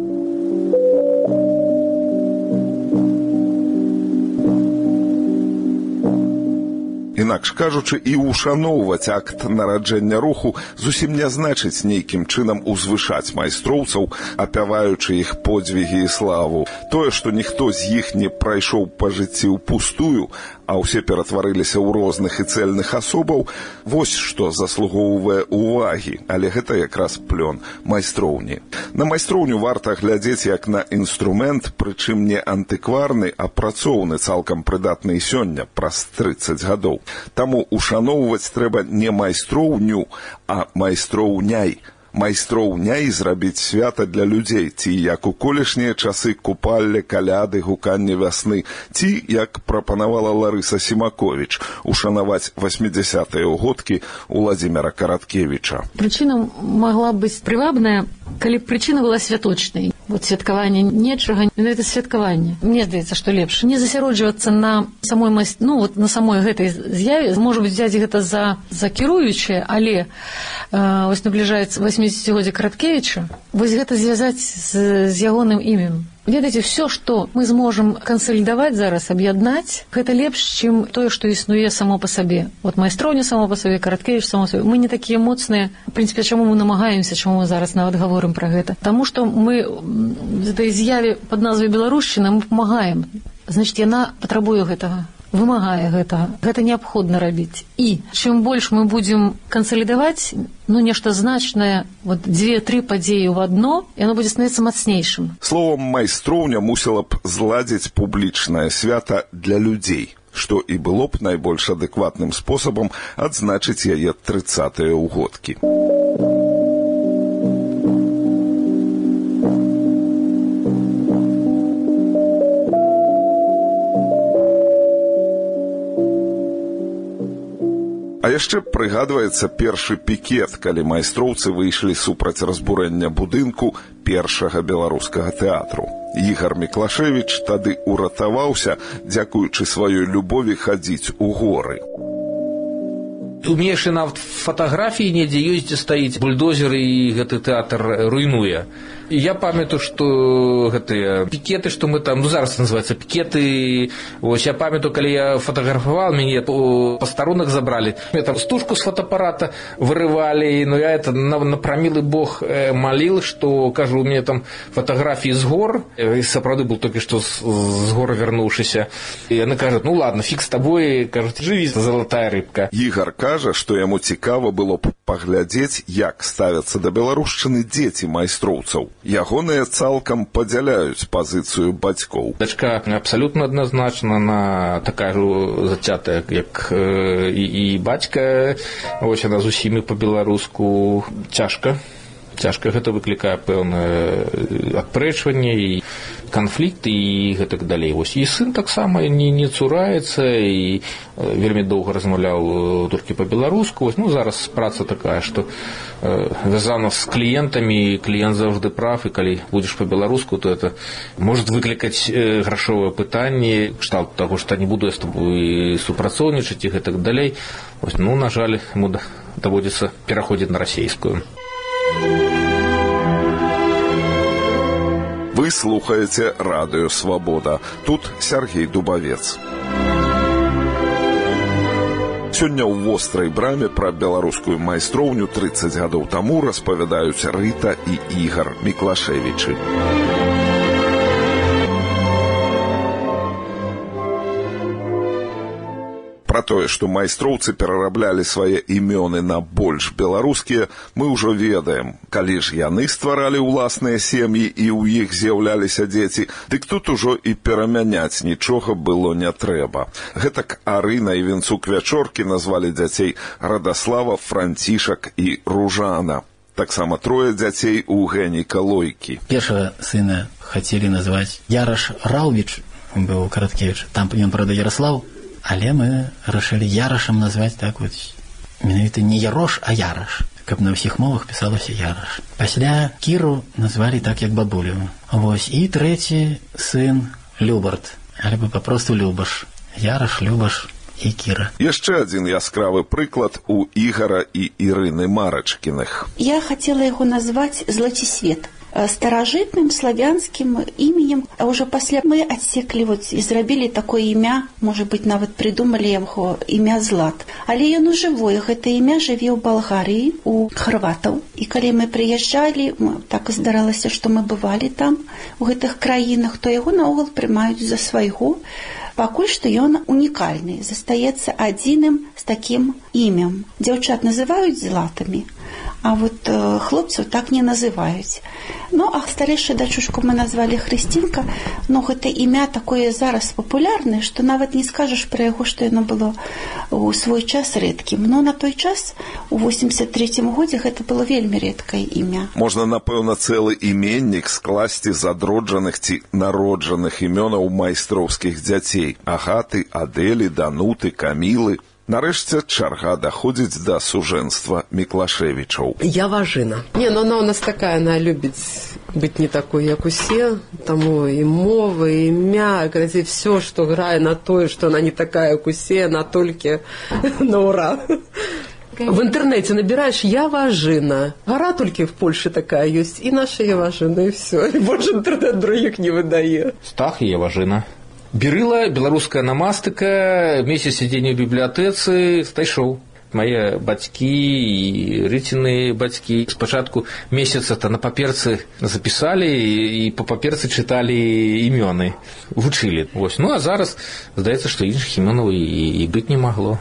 Інакш кажучы, і ушаноўваць акт нараджэння руху зусім не значыць нейкім чынам узвышаць майстроўцаў, апяваючы іх подзвігі і славу. Тое, што ніхто з іх не прайшоў па жыцці ўпустую, а ўсе ператварыліся ў розных і цэльных асобаў, вось што заслугоўвае ўвагі, але гэта якраз плён майстроўні. На майстроўню варта глядзець як на інструмент, прычым не антыкварны, а працоўны, цалкам прыдатны і сёння, праз 30 гадоў. Таму ушаноўваць трэба не майстроўню, а майстроўняй. Майстроўняй зрабіць свята для людзей, ці як у колішнія часы купалле, каляды, гуканне вясны, ці, як прапанавала Ларыса Сімаковіч, ушанаваць 80-е ўгодкі Уладзіміра Караткевіча. Прычына магла быць прывабная, калі б прычына была святочнай. Вот святкаванне нечага, но это святкаванне. Мне здаецца, што лепш не засяроджвацца на самой на самой гэтай з'яве. Можа быць, взяць гэта за кіруючае, але вось набліжаецца 80-годдзе Караткевіча, вось гэта звязаць з ягоным імем. Ведаеце, все, што мы зможам кансалідаваць зараз, аб'яднаць, гэта лепш, чым тое, што існуе само па сабе. Вот майстроўня само па сабе, Караткевіч само па сабе. Мы не такія моцныя. В прынцыпе, чаму мы намагаемся, чаму мы зараз нават гаворым пра гэта? Таму што мы этой з'яве пад назвай беларушчына мы памагаем. Значыць, яна патрабуе гэтага, вымагае гэтага. Гэта неабходна рабіць. І чым больш мы будзем кансалідаваць, нешта значнае, 2-3 падзеі ў адно, яно будзе становіцца мацнейшым. Словам, майстроўня мусіла б зладзіць публічнае свята для людзей, што і было б найбольш адэкватным спосабам адзначыць яе 30-е ўгодкі. А яшчэ прыгадваецца першы пікет, калі майстроўцы выйшлі супраць разбурэння будынку першага беларускага тэатру. Ігар Міклашевіч тады уратаваўся, дзякуючы сваёй любові хадзіць у горы. У мяне яшчэ нават фатаграфіі недзе ёсць, дзе стаіць бульдозер і гэты тэатр руйнуе. І я памятаю, што гэтыя пікеты, што мы там, зараз называецца пікеты, вось я памятаю, калі я фатаграфаваў, мяне пастарунак забралі, мне там стужку з фотоапарата вырывалі, я это на прамілы бог маліл, што, кажу, у мяне там фатаграфіі з гор, і сапраўды был толькі што з гора вярнуўшыся, і яны кажуць, ладно, фиг з табой, кажуць, жыві, залатая рыбка. Ігар кажа, што яму цікава было б паглядзець, як ставяцца да беларушчыны дзеці майстроўцаў. Ягоныя цалкам падзяляюць пазіцыю бацькоў. Дачка абсалютна адназначна, она такая ж зацятая, як і бацька. Вось яна з усімі па-беларуску цяжка. Цяжка гэта выклікае пэўнае адпрэчванне і канфлікт і гэтак далей. Вось і сын таксама не цураецца і вельмі доўга размаўляў толькі па-беларуску. Вось, зараз праца такая, што звязана з кліентамі, кліент заўжды прав, і калі будзеш па-беларуску, то это можа выклікаць грашовае пытанне, кшталт таго, што не буду я з тобой супрацоўнічаць і гэтак далей. Вось, на жаль, яму даводзіцца пераходзіць на расейскую. Вы слухаеце радыё «Свабода». Тут Сяргей Дубавец. Сёння ў вострай браме пра беларускую майстроўню 30 гадоў таму распавядаюць Рыта і Ігар Міклашевічы. Пра тое, што майстроўцы перараблялі свае імёны на больш беларускія, мы ўжо ведаем. Калі ж яны стваралі ўласныя сем'і і ў іх з'яўляліся дзеці, дык тут ужо і перамяняць нічога было не трэба. Гэтак Арына і Вінцук Вячоркі назвалі дзяцей Радаслава, Францішак і Ружана. Таксама трое дзяцей у Геніка Лойкі. Першага сына хацелі назваць Яраш Раўвіч, быў Караткевіч, там ён, правда, Ярослаў, але мы рашылі Ярашам назваць так вот, менавіта не Ярош, а Яраш, каб на ўсіх мовах пісалася Яраш. Пасля Кіру назвалі так, як бабулю. Вось, і трэці сын Любарт, альбо папросту Любаш. Яраш, Любаш і Кіра. Яшчэ адзін яскравы прыклад у Ігара і Ірыны Марачкіных. Я хацела яго назваць Злацісвет. Старажытным славянскім іменем, а ўжо пасля мы адсеклі і зрабілі такое імя, можа быць, нават прыдумалі яго імя Злат. Але ён жывое, гэта імя жыве ў Балгарыі, у харватаў. І калі мы прыязджалі, так здаралася, што мы бывалі там, у гэтых краінах, то яго наогул прымаюць за свайго. Пакуль што ён унікальны, застаецца адзіным з такім імем. Дзяўчат называюць Златамі, а вот хлопцаў так не называюць. Ну, а старэйшую дачушку мы назвалі Хрысцінка, но гэта імя такое зараз папулярнае, што нават не скажаш пра яго, што яно было у свой час рэдкім. Но на той час, у 83-м годзе, гэта было вельмі рэдкае імя. Можна, напэўна, цэлы іменнік скласці з адроджаных ці народжаных імёнаў майстроўскіх дзяцей. Агаты, Адэлі, Дануты, Камілы. Нарэшце чарга даходзіць да сужэнства Міклашевічаў. Я Важына. Не, но она у нас такая, она любит быть не такой, як усе, тому и мова, и імя, и все, что грае на то, что она не такая, як усе, она только на ура. В интернете набираешь «Я Важына». Гора только в Польше такая есть, и наша «Я Важына», и все. И больше интернет других не выдает. Стах и «Я Важына». Бірыла, беларуская намастыка, месяц сядзення ў бібліятэцы, стайшоў. Мае бацькі і Рыціны бацькі спачатку месяца-то на паперцы запісалі і па паперцы чыталі імёны, вучылі. Вось. Ну, а зараз, здаецца, што іншых імёнаў і быць не магло.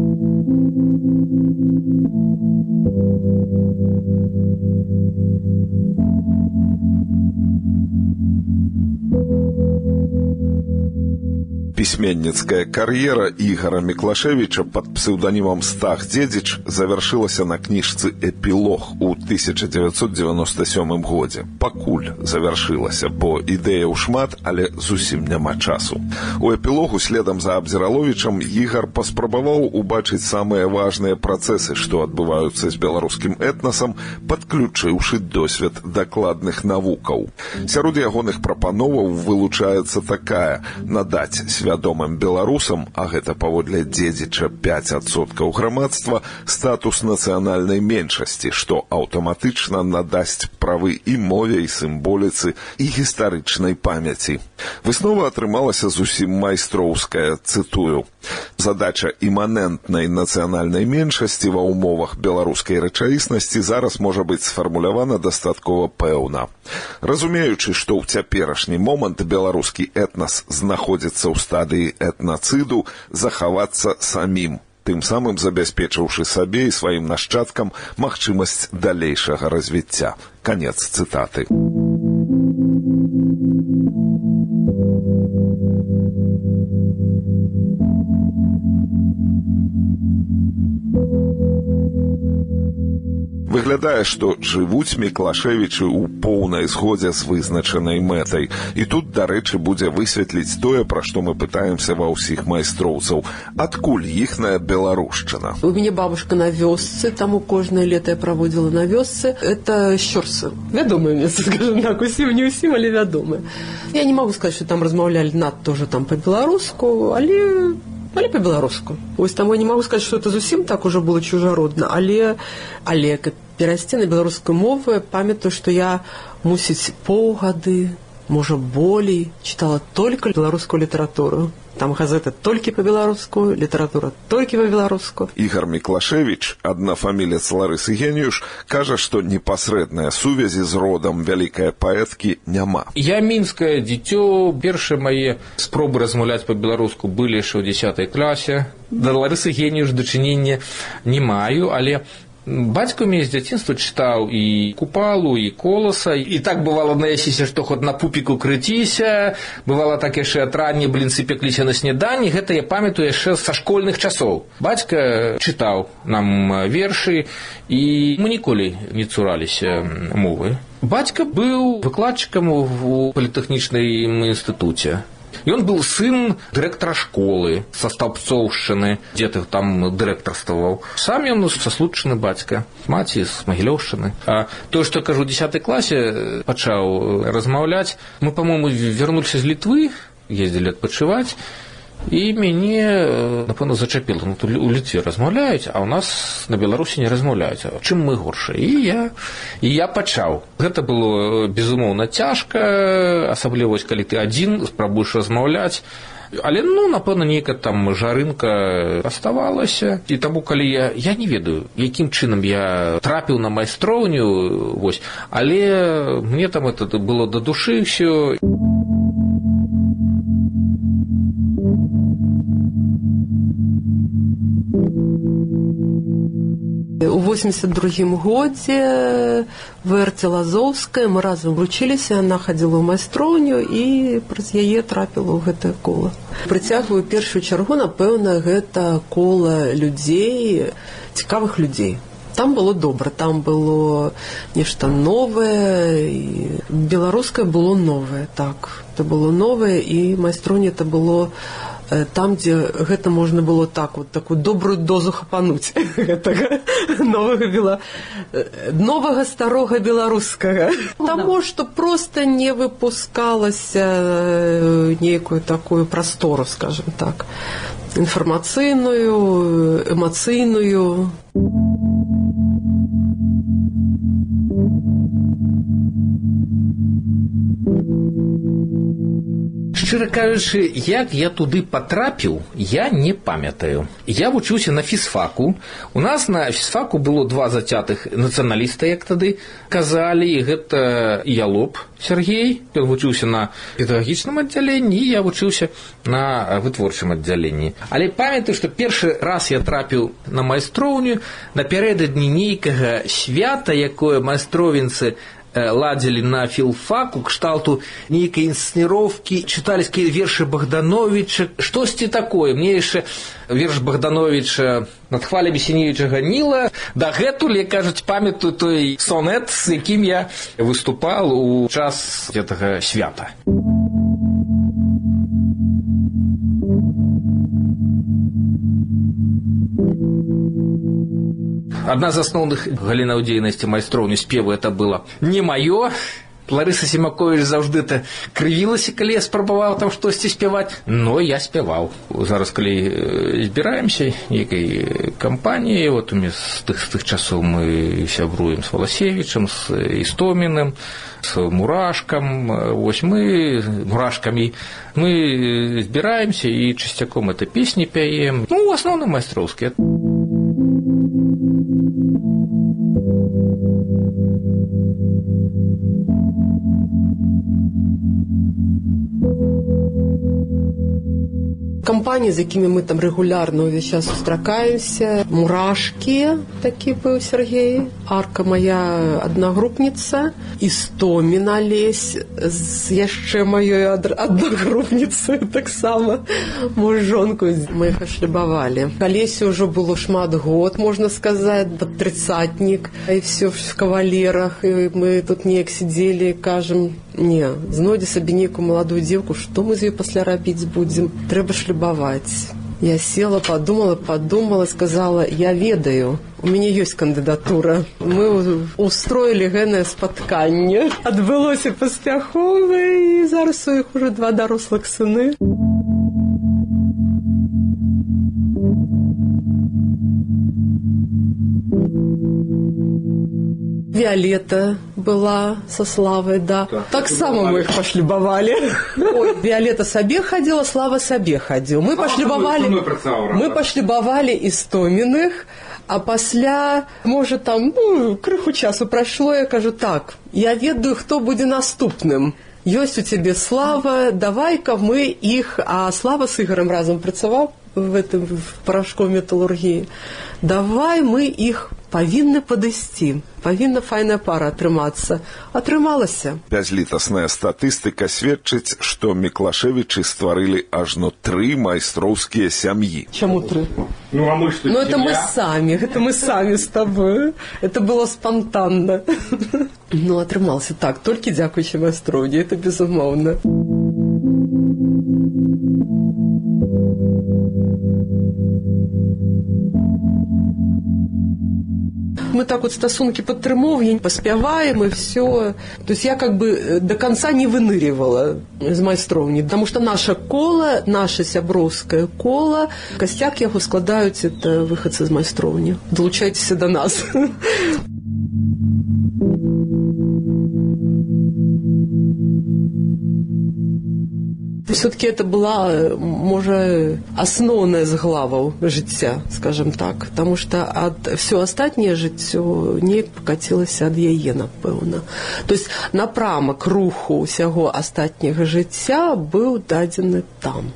Пісьменніцкая кар'ера Ігара Міклашевіча пад псеўданімам Стах Дзедзіч завяршылася на кніжцы «Эпілог» у 1997 годзе. Пакуль завяршылася, бо ідэяў шмат, але зусім няма часу. У «Эпілогу» следам за Абдзіраловічам Ігар паспрабаваў убачыць самыя важныя працэсы, што адбываюцца з беларускім этнасам, падключыўшы досвед дакладных навукаў. Сярод ягоных прапановаў вылучаецца такая – надаць свядомым беларусам, а гэта паводле Дзедзіча 5% грамадства, статус нацыянальнай меншасці, што аўтаматычна надасць правы і мове, і сімволіцы, і гістарычнай памяці. Выснова атрымалася зусім майстроўская, цытую. Задача іманентнай нацыянальнай меншасці ва ўмовах беларускай рэчаіснасці зараз можа быць сфармулявана дастаткова пэўна. Разумеючы, што ў цяперашні момант беларускі этнас знаходзіцца ў стадыі этнацыду, захавацца самім, тым самым забяспечыўшы сабе і сваім нашчадкам магчымасць далейшага развіцця. Канец цытаты. Выглядае, што жывуць Міклашевічы ў поўнай згодзе з вызначанай мэтай. І тут, дарэчы, будзе высветліць тое, пра што мы пытаемся ва ўсіх майстроўцаў. Адкуль іхная беларушчына? У мяне бабушка на вёсцы, таму кожнае лета я праводзіла на вёсцы. Это Щорсы. Вядомае месца, скажем так, усім, не усім, але вядомае. Я не магу сказаць, што там размаўлялі надта ўжо там па-беларуску, але па-беларуску. Вось таму я не магу сказаць, што это зусім так ужо было чужародна, але как перайсці на беларускую мову, я памятаю, што я, мусіць, паўгады можа, болей чытала толькі беларускую літаратуру. Там газета толькі па-беларуску, літаратура толькі па-беларуску. Ігор Міклашевіч, аднафамілец Ларысы Геніюш, кажа, што непасрэдныя сувязі з родам вялікай паэткі няма. Я мінскае дзіцё, першыя мае спробы размаўляць па-беларуску былі яшчэ ў 10 класе. Да Ларысы Геніюш дачынення не маю, але бацька мне з дзяцінства чытаў і Купалу, і Коласа, і так бывала наясіся, што ход на пупіку крыціся, бывала так яшчэ ад рання блінцы пекліся на сняданні, гэта я памятаю яшчэ са школьных часоў. Бацька чытаў нам вершы, і мы ніколі не цураліся мовы. Бацька быў выкладчыкам у політэхнічным інстытуце. Ён быў сын дырэктара школы са Стаўбцоўшчыны, дзе ты там дырэктарстваваў. Сам ён саслучаны бацька, маці з Магілёўшчыны. А тое, што, кажу, у 10 класе пачаў размаўляць, мы, па-моему, вярнуліся з Літвы, ездзілі адпачываць, і мяне, напэўна, зачапіла. Ну, тут у Літве размаўляюць, а ў нас на Беларусі не размаўляюць. Чым мы горшыя? І я пачаў. Гэта было, безумоўна, цяжка, асабліва, калі ты адзін спрабуеш размаўляць. Але, ну, напэўна, нейкая там жарынка аставалася. І таму, калі я не ведаю, якім чынам я трапіў на майстроўню, вось, але мне там это было да душы ўсё. У 82-м годзе в Эрце Лазоўская мы разам вучыліся, яна хадзіла ў майстроўню і праз яе трапіла ў гэтае кола. Прыцягваю першую чаргу, напэўна, гэта кола людзей, цікавых людзей. Там было добра, там было нешта новае, і беларускае было новае, так. Это было новае, і майстроўня это было там, дзе гэта можна было так, вот такую добрую дозу хапануць гэтага новага старога беларускага. Таму, што проста не выпускалася нейкую такую прастору, скажем так, інфармацыйную, эмацыйную. Шчыра кажучы, як я туды патрапіў, я не памятаю. Я вучыўся на фізфаку. У нас на фізфаку было 2 зацятых нацыяналіста, як тады казалі, і гэта Ялоп Сергей, ён вучыўся на педагагічным аддзяленні, і я вучыўся на вытворчым аддзяленні. Але памятаю, што першы раз я трапіў на майстроўню напярэдадні нейкага свята, якое майстровінцы ладзілі на філфаку, кшталту нейкай інсцэніроўкі, чыталіскія вершы Богдановича, штосьці такое. Мне яшчэ верш Богдановича «Над хвалямі сінеючага Ніла» дагэтуль, як кажуць, памятаю той сонет, з якім я выступал у час гэтага свята. Адна з асноўных галінаў дзейнасці майстроўні спеву это было не маё. Ларыса Семакович заўжды крывілася, калі я спрабаваў там штосьці спяваць, но я спяваў. Зараз, калі збіраемся нейкай кампаніяй, вот у меня з тых часоў мы сябруем з Валасевічам, з Істоміным, з Мурашкам, вось мы Мурашкамі мы збіраемся і часцяком это песні пяем, ну, у асноўным майстроўскія. Компании, з якімі мы там регулярно увесь час сустракаемся, Мурашки, такі быў Сергей, Арка моя аднагрупніца, Істомін Алесь з яшчэ маёй аднагрупніцай таксама, муж-жонку, мы іх ашлюбавалі. Алесе ўжо было шмат год, можна сказаць, пад 30-нік, і все в кавалерах, і мы тут неяк сидзелі, кажам, не, знойдзе сабе нейкую маладую дзеўку, што мы з ёй пасля рабіць будзем, трэба шлюбаваць. Я села, подумала, сказала, я ведаю, у меня есть кандидатура. Мы устроили гэнае спатканне, адбылося паспяхова, і зараз у іх уже 2 дарослых сыны. Виолетта была со Славой, да. Так само мы их пошлюбовали. Ой, Виолетта Сабе ходила, Слава Сабе ходил. Мы пошлюбовали Істоміних, а пасля, може, там, крыху часу прайшло, я кажу, так, я ведаю, хто будзе наступным. Ёсць у цябе Слава, давай-ка мы іх, а Слава з Ігорем разом працаваў в парашковой металлургии. Давай мы их павінны падысці. Павінна файная пара атрымацца. Атрымалася. Бязлітасная статыстыка сведчыць, што Міклашевічы стварылі ажно 3 майстроўскія сям'і. Чаму 3? Это мы сами с тобой. Это было спонтанно. Атрымалася так, толькі дзякуючы майстроўні, это безумоўна. Мы так вот стасунки падтрымоўваем, паспяваем и все. То есть я как бы до конца не выныривала из майстроўні, потому что наше коло, наше сяброўское коло, костяк яго складаюць это выхадцы з майстроўні. Долучайтеся до нас. Все-таки это была, может, основная з главаў жыцця, скажем так, потому что все астатняе жыццё неяк пакацілася ад яе, напэўна. То есть напрамак руху ўсяго астатняга жыцця быў дадзены там.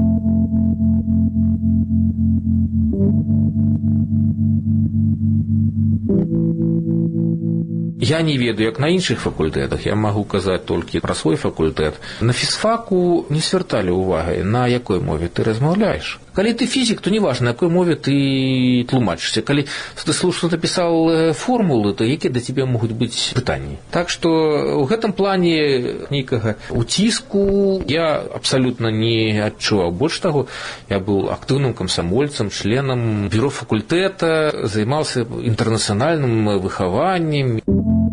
Я не ведаю, як на іншых факультэтах, я магу казаць толькі пра свой факультэт. На фізфаку не звярталі ўвагі, на якой мове ты размаўляеш. Калі ты фізік, то не важна, на якой мове ты тлумачышся. Калі ты слушна напісаў формулы, то якія да цябе могуць быць пытанні. Так што ў гэтым плане нейкага уціску я абсалютна не адчуваў. Больш таго, я быў актыўным камсамольцам, членам бюро факультэта, займаўся інтэрнацыянальным выхаваннем.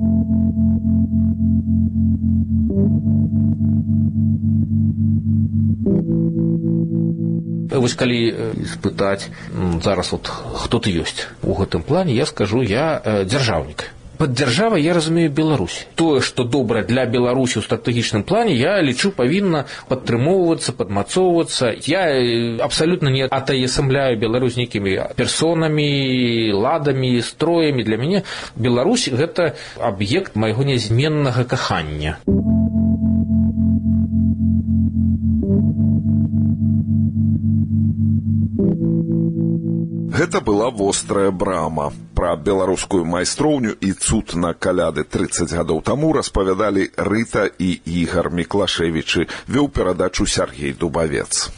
Вось калі спытаць зараз вот хто ты ёсць у гэтым плане, я скажу, я дзяржаўнік. Пад дзяржавай я разумею Беларусь. Тое, што добра для Беларусі ў стратэгічным плане, я лічу павінна падтрымоўвацца, падмацоўвацца. Я абсалютна не атаясамляю Беларусь нейкімі персонамі, ладамі, строямі. Для мяне Беларусь – гэта аб'ект майго нязменнага кахання. Гэта была вострая брама. Пра беларускую майстроўню і цуд на каляды 30 гадоў таму распавядалі Рыта і Ігар Міклашевічы, вёў перадачу Сяргей Дубавец.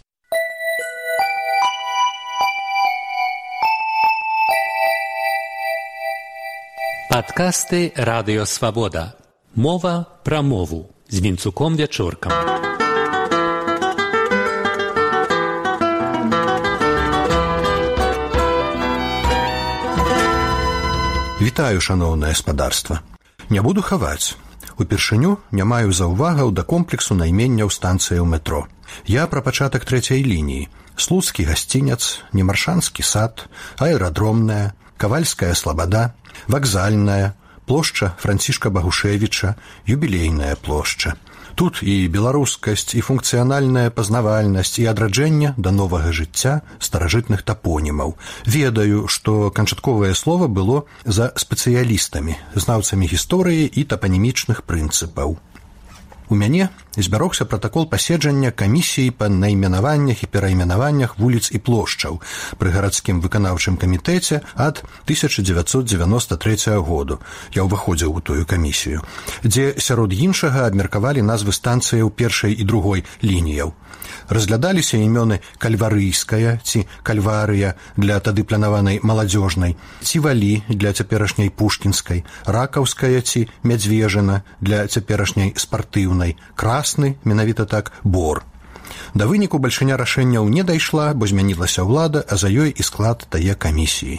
Падкасты Радыё Свабода. Мова пра мову з Вінцуком Вячоркам. Вітаю, шаноўнае спадарства. Не буду хаваць. Упершыню не маю заўвагаў да комплексу найменняў станцыяў метро. Я пра пачатак 3-й лініі. Слуцкі гасцінец, Немаршанскі сад, аэрадромная, Кавальская слабада, вакзальная, плошча Францішка Багушевіча, юбілейная плошча. Тут і беларускасць, і функцыянальная пазнавальнасць, і адраджэнне да новага жыцця старажытных тапонімаў. Ведаю, што канчатковае слова было за спецыялістамі, знаўцамі гісторыі і тапанімічных прынцыпаў. У мяне збярогся пратакол паседжання камісіі па найменаваннях і перайменаваннях вуліц і плошчаў пры гарадскім выканаўчым камітэце ад 1993 году. Я ўваходзіў у тую камісію, дзе сярод іншага абмеркавалі назвы станцыяў 1-й і 2-й лініяў. Разглядаліся імёны Кальварыйская ці Кальварыя для тады планаванай маладзёжнай, Цівалі для цяперашняй Пушкінскай, Ракаўская ці Мядзвежына для цяперашняй спартыўнай, Красны, менавіта так, Бор. Да выніку бальшыня рашэнняў не дайшла, бо змянілася ўлада, а за ёй і склад тае камісіі.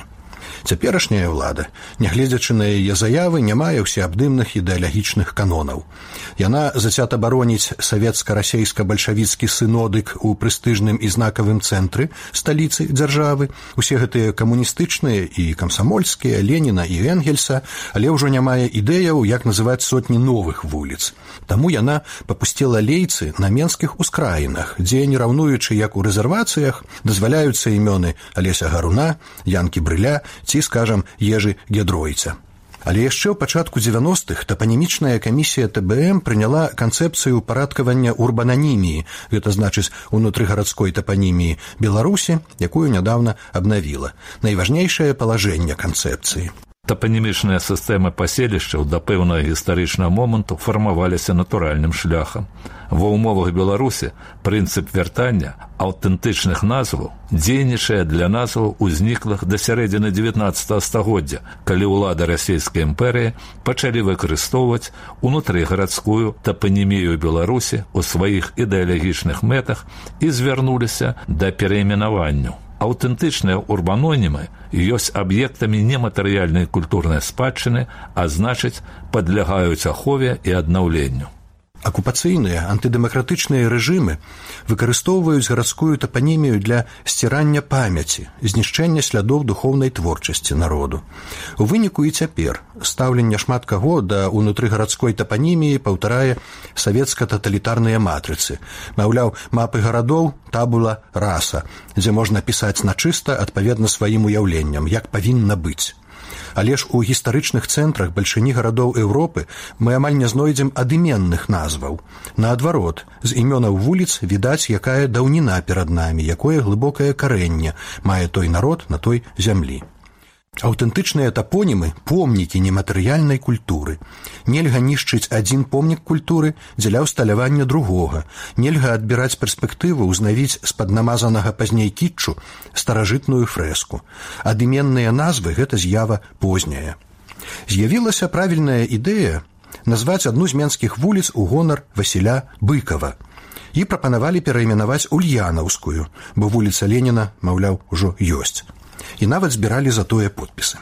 Цяперашняя ўлада, нягледзячы на яе заявы, не мае ўсеабдымных ідэалагічных канонаў. Яна зацята бароніць савецка-расейска-бальшавіцкі сынодык у прэстыжным і знакавым цэнтры сталіцы дзяржавы. Усе гэтыя камуністычныя і камсамольскія, Леніна і Энгельса, але ўжо не мае ідэяў, як называць сотні новых вуліц. Таму яна папусціла лейцы на менскіх ускраінах, дзе, не раўнуючы як у рэзервацыях, дазваляюцца імёны Алеся Гаруна, Янкі Брыля ці, скажам, Ежы Гедройца. Але яшчэ ў пачатку 90-х тапанімічная камісія ТБМ прыняла канцэпцыю ўпарадкавання урбананіміі, гэта значыць унутрыгарадской тапаніміі Беларусі, якую нядаўна абнавіла. Найважнейшае палажэнне канцэпцыі. Тапанімічныя сістэмы паселішчаў да пэўнага гістарычнага моманту фармаваліся натуральным шляхам. Ва ўмовах Беларусі прынцып вяртання аўтэнтычных назваў дзейнічае для назваў узніклых да сярэдзіны 19 стагоддзя, калі ўлады расійскай імперыі пачалі выкарыстоўваць унутрыгарадскую тапанімію Беларусі ў сваіх ідэалагічных мэтах і звярнуліся да перайменаванню. Аўтэнтычныя урбанонімы ёсць аб'ектамі нематэрыяльнай культурнай спадчыны, а значыць, падлягаюць ахове і аднаўленню. Акупацыйныя антыдэмакратычныя рэжымы выкарыстоўваюць гарадскую тапанімію для сцірання памяці, знішчэння слядоў духоўнай творчасці народу. У выніку і цяпер стаўленне шмат каго да унутрыгарадской тапаніміі паўтарае савецка-таталітарныя матрыцы. Маўляў, мапы гарадоў табула раса, дзе можна пісаць начыста адпаведна сваім уяўленням, як павінна быць. Але ж у гістарычных цэнтрах бальшыні гарадоў Еўропы мы амаль не знойдзем адыменных назваў. Наадварот, з імёнаў вуліц відаць, якая даўніна перад намі, якое глыбокае карэнне мае той народ на той зямлі. Аўтэнтычныя тапонімы – помнікі нематэрыяльнай культуры. Нельга нішчыць адзін помнік культуры дзеля ўсталявання другога. Нельга адбіраць перспектыву ўзнавіць з-пад намазанага пазней кітчу старажытную фрэску. Адыменныя назвы – гэта з'ява позняя. З'явілася правільная ідэя назваць адну з менскіх вуліц у гонар Васіля Быкава. І прапанавалі перайменаваць Ульянаўскую, бо вуліца Леніна, маўляў, ужо ёсць. І нават збіралі за тое подпісы.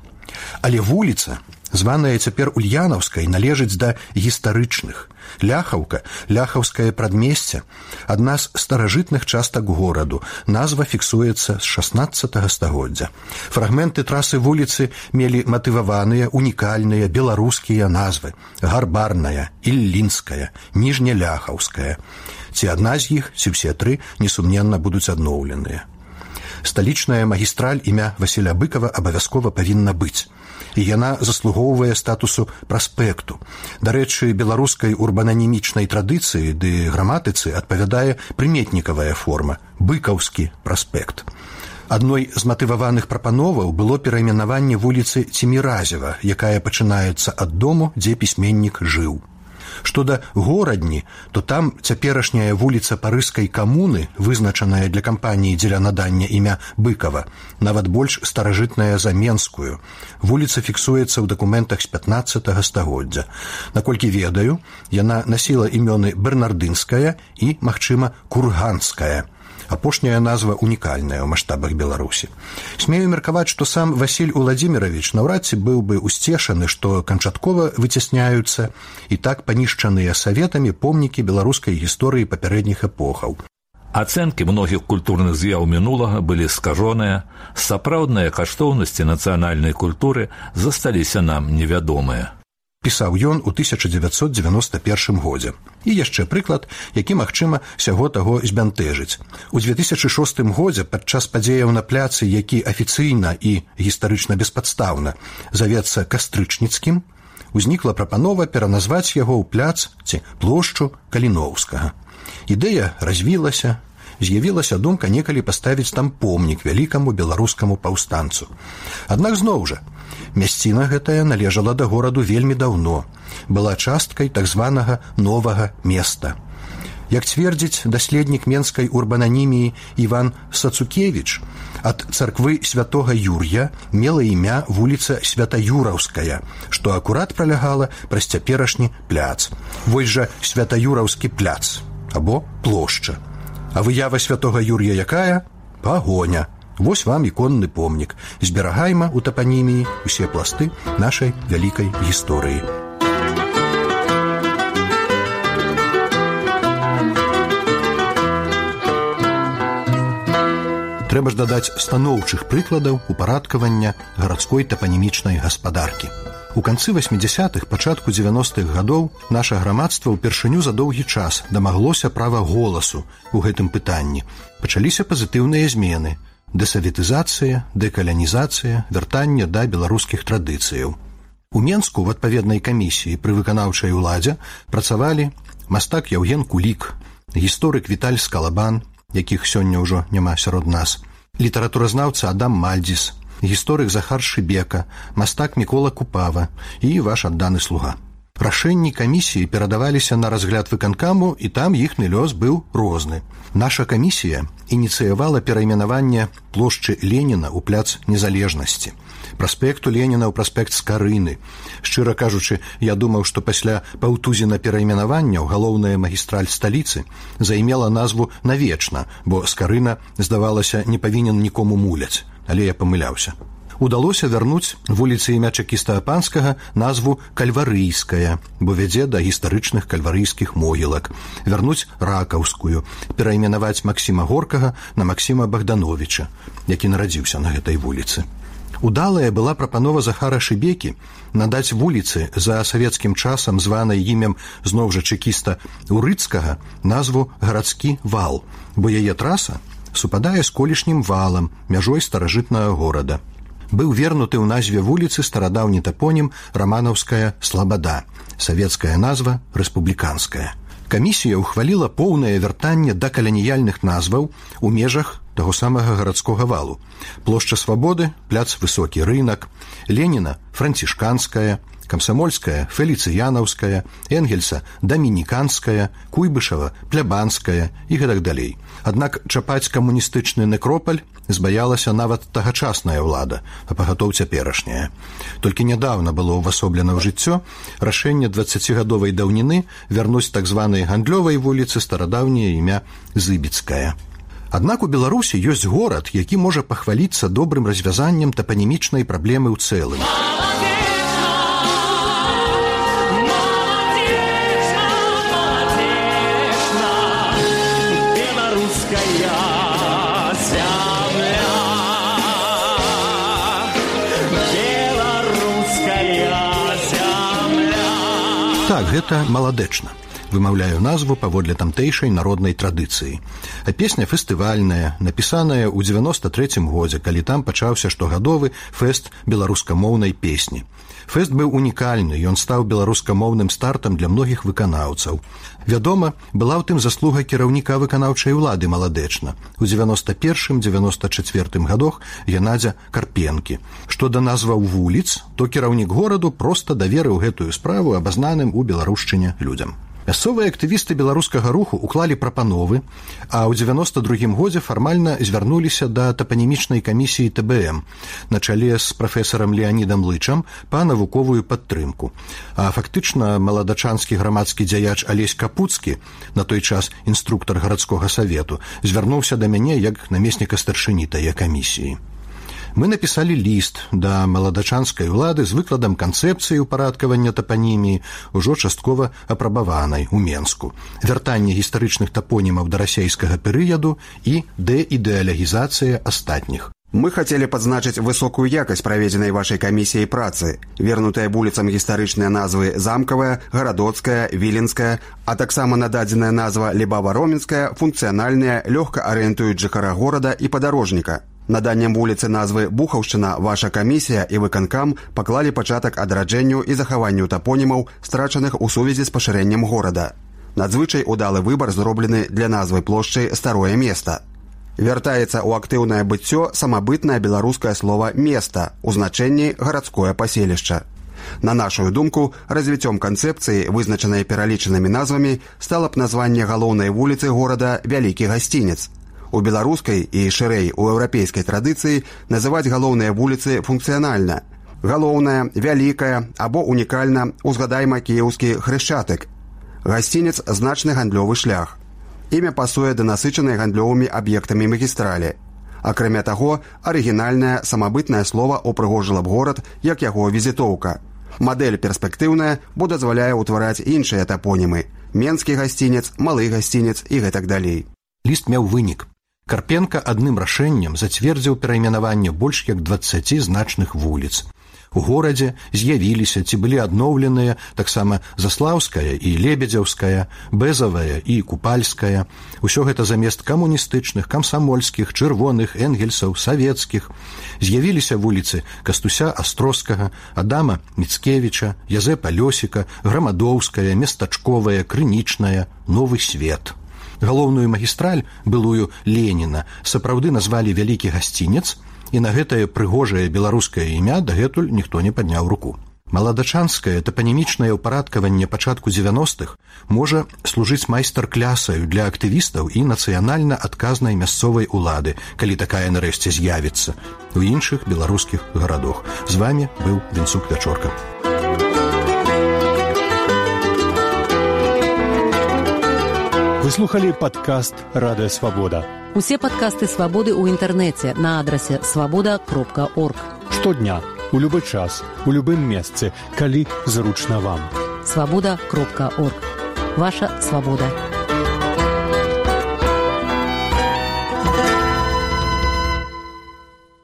Але вуліца, званая цяпер Ульянаўскай, належыць да гістарычных. Ляхаўка, ляхаўскае прадмесце, адна з старажытных частак гораду. Назва фіксуецца з 16 стагоддзя. Фрагменты трасы вуліцы мелі матываваныя, унікальныя беларускія назвы. Гарбарная, Іллінская, Ніжняляхаўская. Ці адна з іх, ці ўсе тры, несумненна будуць адноўленыя. Сталічная магістраль імя Васіля Быкава абавязкова павінна быць. І яна заслугоўвае статусу праспекту. Дарэчы, беларускай урбананімічнай традыцыі ды граматыцы адпавядае прыметнікавая форма – Быкаўскі праспект. Адной з матываваных прапановаў было перайменаванне вуліцы Ціміразева, якая пачынаецца ад дому, дзе пісьменнік жыў. Што да горадні, то там цяперашняя вуліца Парыжскай камуны, вызначаная для кампаніі дзеля надання імя Быкава, нават больш старажытная за Менскую. Вуліца фіксуецца ў дакументах з 15 стагоддзя. Наколькі ведаю, яна насіла імёны Бернардынская і, магчыма, Курганская. Апошняя назва унікальная ў маштабах Беларусі. Смею меркаваць, што сам Васіль Уладзімірович наўрад ці быў бы усцешаны, што канчаткова выцясняюцца і так панішчаныя саветамі помнікі беларускай гісторыі папярэдніх эпохаў. Ацэнкі многіх культурных з'яў мінулага былі скажоныя, сапраўдныя каштоўнасці нацыянальнай культуры засталіся нам невядомыя. Пісаў ён у 1991 годзе. І яшчэ прыклад, які, магчыма, сяго таго збянтэжыць. У 2006 годзе падчас падзеяў на пляцы, які афіцыйна і гістарычна беспадстаўна завецца Кастрычніцкім, узнікла прапанова пераназваць яго ў пляц ці плошчу Каліноўскага. Ідэя развілася, з'явілася думка некалі паставіць там помнік вялікаму беларускаму паўстанцу. Аднак зноў жа, мясціна гэтая належала да гораду вельмі даўно, была часткай так званага новага места. Як цвердзіць даследнік менскай урбананіміі Іван Сацукевіч, ад царквы святога Юр'я мела імя вуліца Святаюраўская, што акурат пралягала праз цяперашні пляц. Вось жа Святаюраўскі пляц, або плошча. А выява святога Юр'я якая? Пагоня. Вось вам іконны помнік. Зберагайма ў тапаніміі усе пласты нашай вялікай гісторыі. Трэба ж дадаць станоўчых прыкладаў упарадкавання гарадской тапанімічнай гаспадаркі. У канцы 80-х, пачатку 90-х гадоў наша грамадства ўпершыню за доўгі час дамаглося права голасу ў гэтым пытанні. Пачаліся пазітыўныя змены: дэсаветызацыя, дэкаланізацыя, вяртанне да беларускіх традыцыяў. У Менску ў адпаведнай камісіі пры выканаўчай уладзе працавалі мастак Яўген Кулік, гісторык Віталь Скалабан, якіх сёння ўжо няма сярод нас, літаратуразнаўца Адам Мальдзіс, гісторык Захар Шыбека, мастак Мікола Купава і ваш адданы слуга. Рашэнні камісіі перадаваліся на разгляд выканкаму, і там іхны лёс быў розны. Наша камісія ініцыявала перайменаванне плошчы Леніна ў пляц Незалежнасці, праспекту Леніна ў праспект Скарыны. Шчыра кажучы, я думаў, што пасля паўтузіна перайменаванняў галоўная магістраль сталіцы займела назву навечна, бо Скарына, здавалася, не павінен нікому муляць, але я памыляўся. Удалося вярнуць вуліцы імя чэкіста Апанскага назву Кальварыйская, бо вядзе да гістарычных кальварыйскіх могілак, вярнуць Ракаўскую, перайменаваць Максіма Горкага на Максіма Богдановича, які нарадзіўся на гэтай вуліцы. Удалая была прапанова Захара Шыбекі надаць вуліцы за савецкім часам, званай імем зноў жа чэкіста Урыцкага, назву Гарадскі вал, бо яе траса супадае з колішнім валам, мяжой старажытнага горада. Быў вернуты ў назве вуліцы старадаўні тапонім Раманаўская Слабада, савецкая назва рэспубліканская. Камісія ўхваліла поўнае вяртанне да каланіяльных назваў у межах таго самага гарадскога валу. Плошча Свабоды, пляц Высокі рынак, Леніна Францішканская, Камсамольская Феліцыянаўская, Энгельса Дамініканская, Куйбышева Плябанская і гэтак далей. Аднак чапаць камуністычны некропаль збаялася нават тагачасная ўлада, а пагатоў цяперашняя. Толькі нядаўна было ўвасоблена ў жыццё рашэнне 20гадовай даўніны вярнуць так званай гандлёвай вуліцы старадаўняе імя Зыбіцкая. Аднак у Беларусі ёсць горад, які можа пахваліцца добрым развязаннем тапанімічнай праблемы ў цэлым. Так, гэта маладэчна. Вымаўляю назву паводле тамтэйшай народнай традыцыі. А песня фестывальная, напісаная ў 93-м годзе, калі там пачаўся штогадовы фэст беларускамоўнай песні. Фэст быў унікальны, ён стаў беларускамоўным стартам для многіх выканаўцаў. Вядома, была ў тым заслуга кіраўніка выканаўчай улады маладэчна. У 91-94 гадах Геннадзя Карпенкі. Што да назваў вуліц, то кіраўнік гораду проста даверыў гэтую справу абазнаным у беларушчыне людзям. Мясцовыя актывісты беларускага руху уклалі прапановы, а ў 92-м годзе фармальна звярнуліся да тапанімічнай камісіі ТБМ на чале з прафесарам Леанідам Лычам па навуковую падтрымку. А фактычна маладачанскі грамадскі дзяяч Алесь Капуцкі, на той час інструктар гарадскога савету, звярнуўся да мяне як намесніка старшыні тае камісіі. Мы напісалі ліст да маладачанскай улады з выкладам канцэпцыі ўпарадкавання тапаніміі, ужо часткова апрабаванай у Менску, вяртанне гістарычных тапонімаў да расейскага перыяду і дэідэалогізацыя астатніх. Мы хотели подзначить высокую якость проведенной вашей комиссией працы, вернутая вуліцам гістарычныя назвы Замкавая, Гарадоцкая, Віленская, а таксама нададзеная назва Лебава-Роменская, функцыянальная, лёгка арыентуюць жыхара горада і падарожніка. Наданнем вуліцы назвы Бухаўшчына ваша камісія і выканкам паклалі пачатак адраджэнню і захаванню тапонімаў, страчаных у сувязі з пашырэннем горада. Надзвычай удалы выбар зроблены для назвы плошчы Старое места. Вяртаецца ў актыўнае быццё самабытнае беларускае слова «места» у значэнні «гарадское паселішча». На нашу думку, развіццём канцэпцыі, вызначанай пералічанымі назвамі, стала б названне галоўнай вуліцы горада «Вялікі гасцінец». У беларускай і шырэй у еўрапейскай традыцыі называць галоўныя вуліцы функцыянальна. Галоўная, вялікая або унікальна узгадайма кіеўскі Хрышчатык. Гасцінец – значны гандлёвы шлях. Імя пасуе да насычанай гандлёвымі аб'ектамі магістралі. Акрамя таго, арыгінальнае самабытнае слова упрыгожыла б горад як яго візітоўка. Мадэль перспектыўная, бо дазваляе ўтвараць іншыя тапонімы – менскі гасцінец, малы гасцінец і гэтак далей. Ліст меў вынік. Карпенка адным рашэннем зацвердзіў перайменаванне больш як 20 значных вуліц. У горадзе з'явіліся ці былі адноўленыя таксама Заслаўская і Лебедзеўская, Бэзавая і Купальская. Усё гэта замест камуністычных, камсамольскіх, чырвоных, энгельсаў, савецкіх. З'явіліся вуліцы Кастуся Астроскага, Адама Міцкевіча, Язэпа Лёсіка, Грамадоўская, Местачковая, Крынічная, Новы свет. Галоўную магістраль, былую Леніна, сапраўды назвалі Вялікі гасцінец, і на гэтае прыгожае беларускае імя дагэтуль ніхто не падняў руку. Маладачанскае тапанімічнае ўпарадкаванне пачатку 90-х можа служыць майстар-клясаю для актывістаў і нацыянальна адказнай мясцовай улады, калі такая нарэшце з'явіцца у іншых беларускіх гарадах. З вами быў Вінцук Вячорка. Вы слухали падкаст «Радыё Свабода». Усе падкасты «Свабоды» ў інтэрнэце на адрасе свабода.орг. Штодня, у любы час, у любым месцы, калі зручна вам. Свабода.орг. Ваша свабода.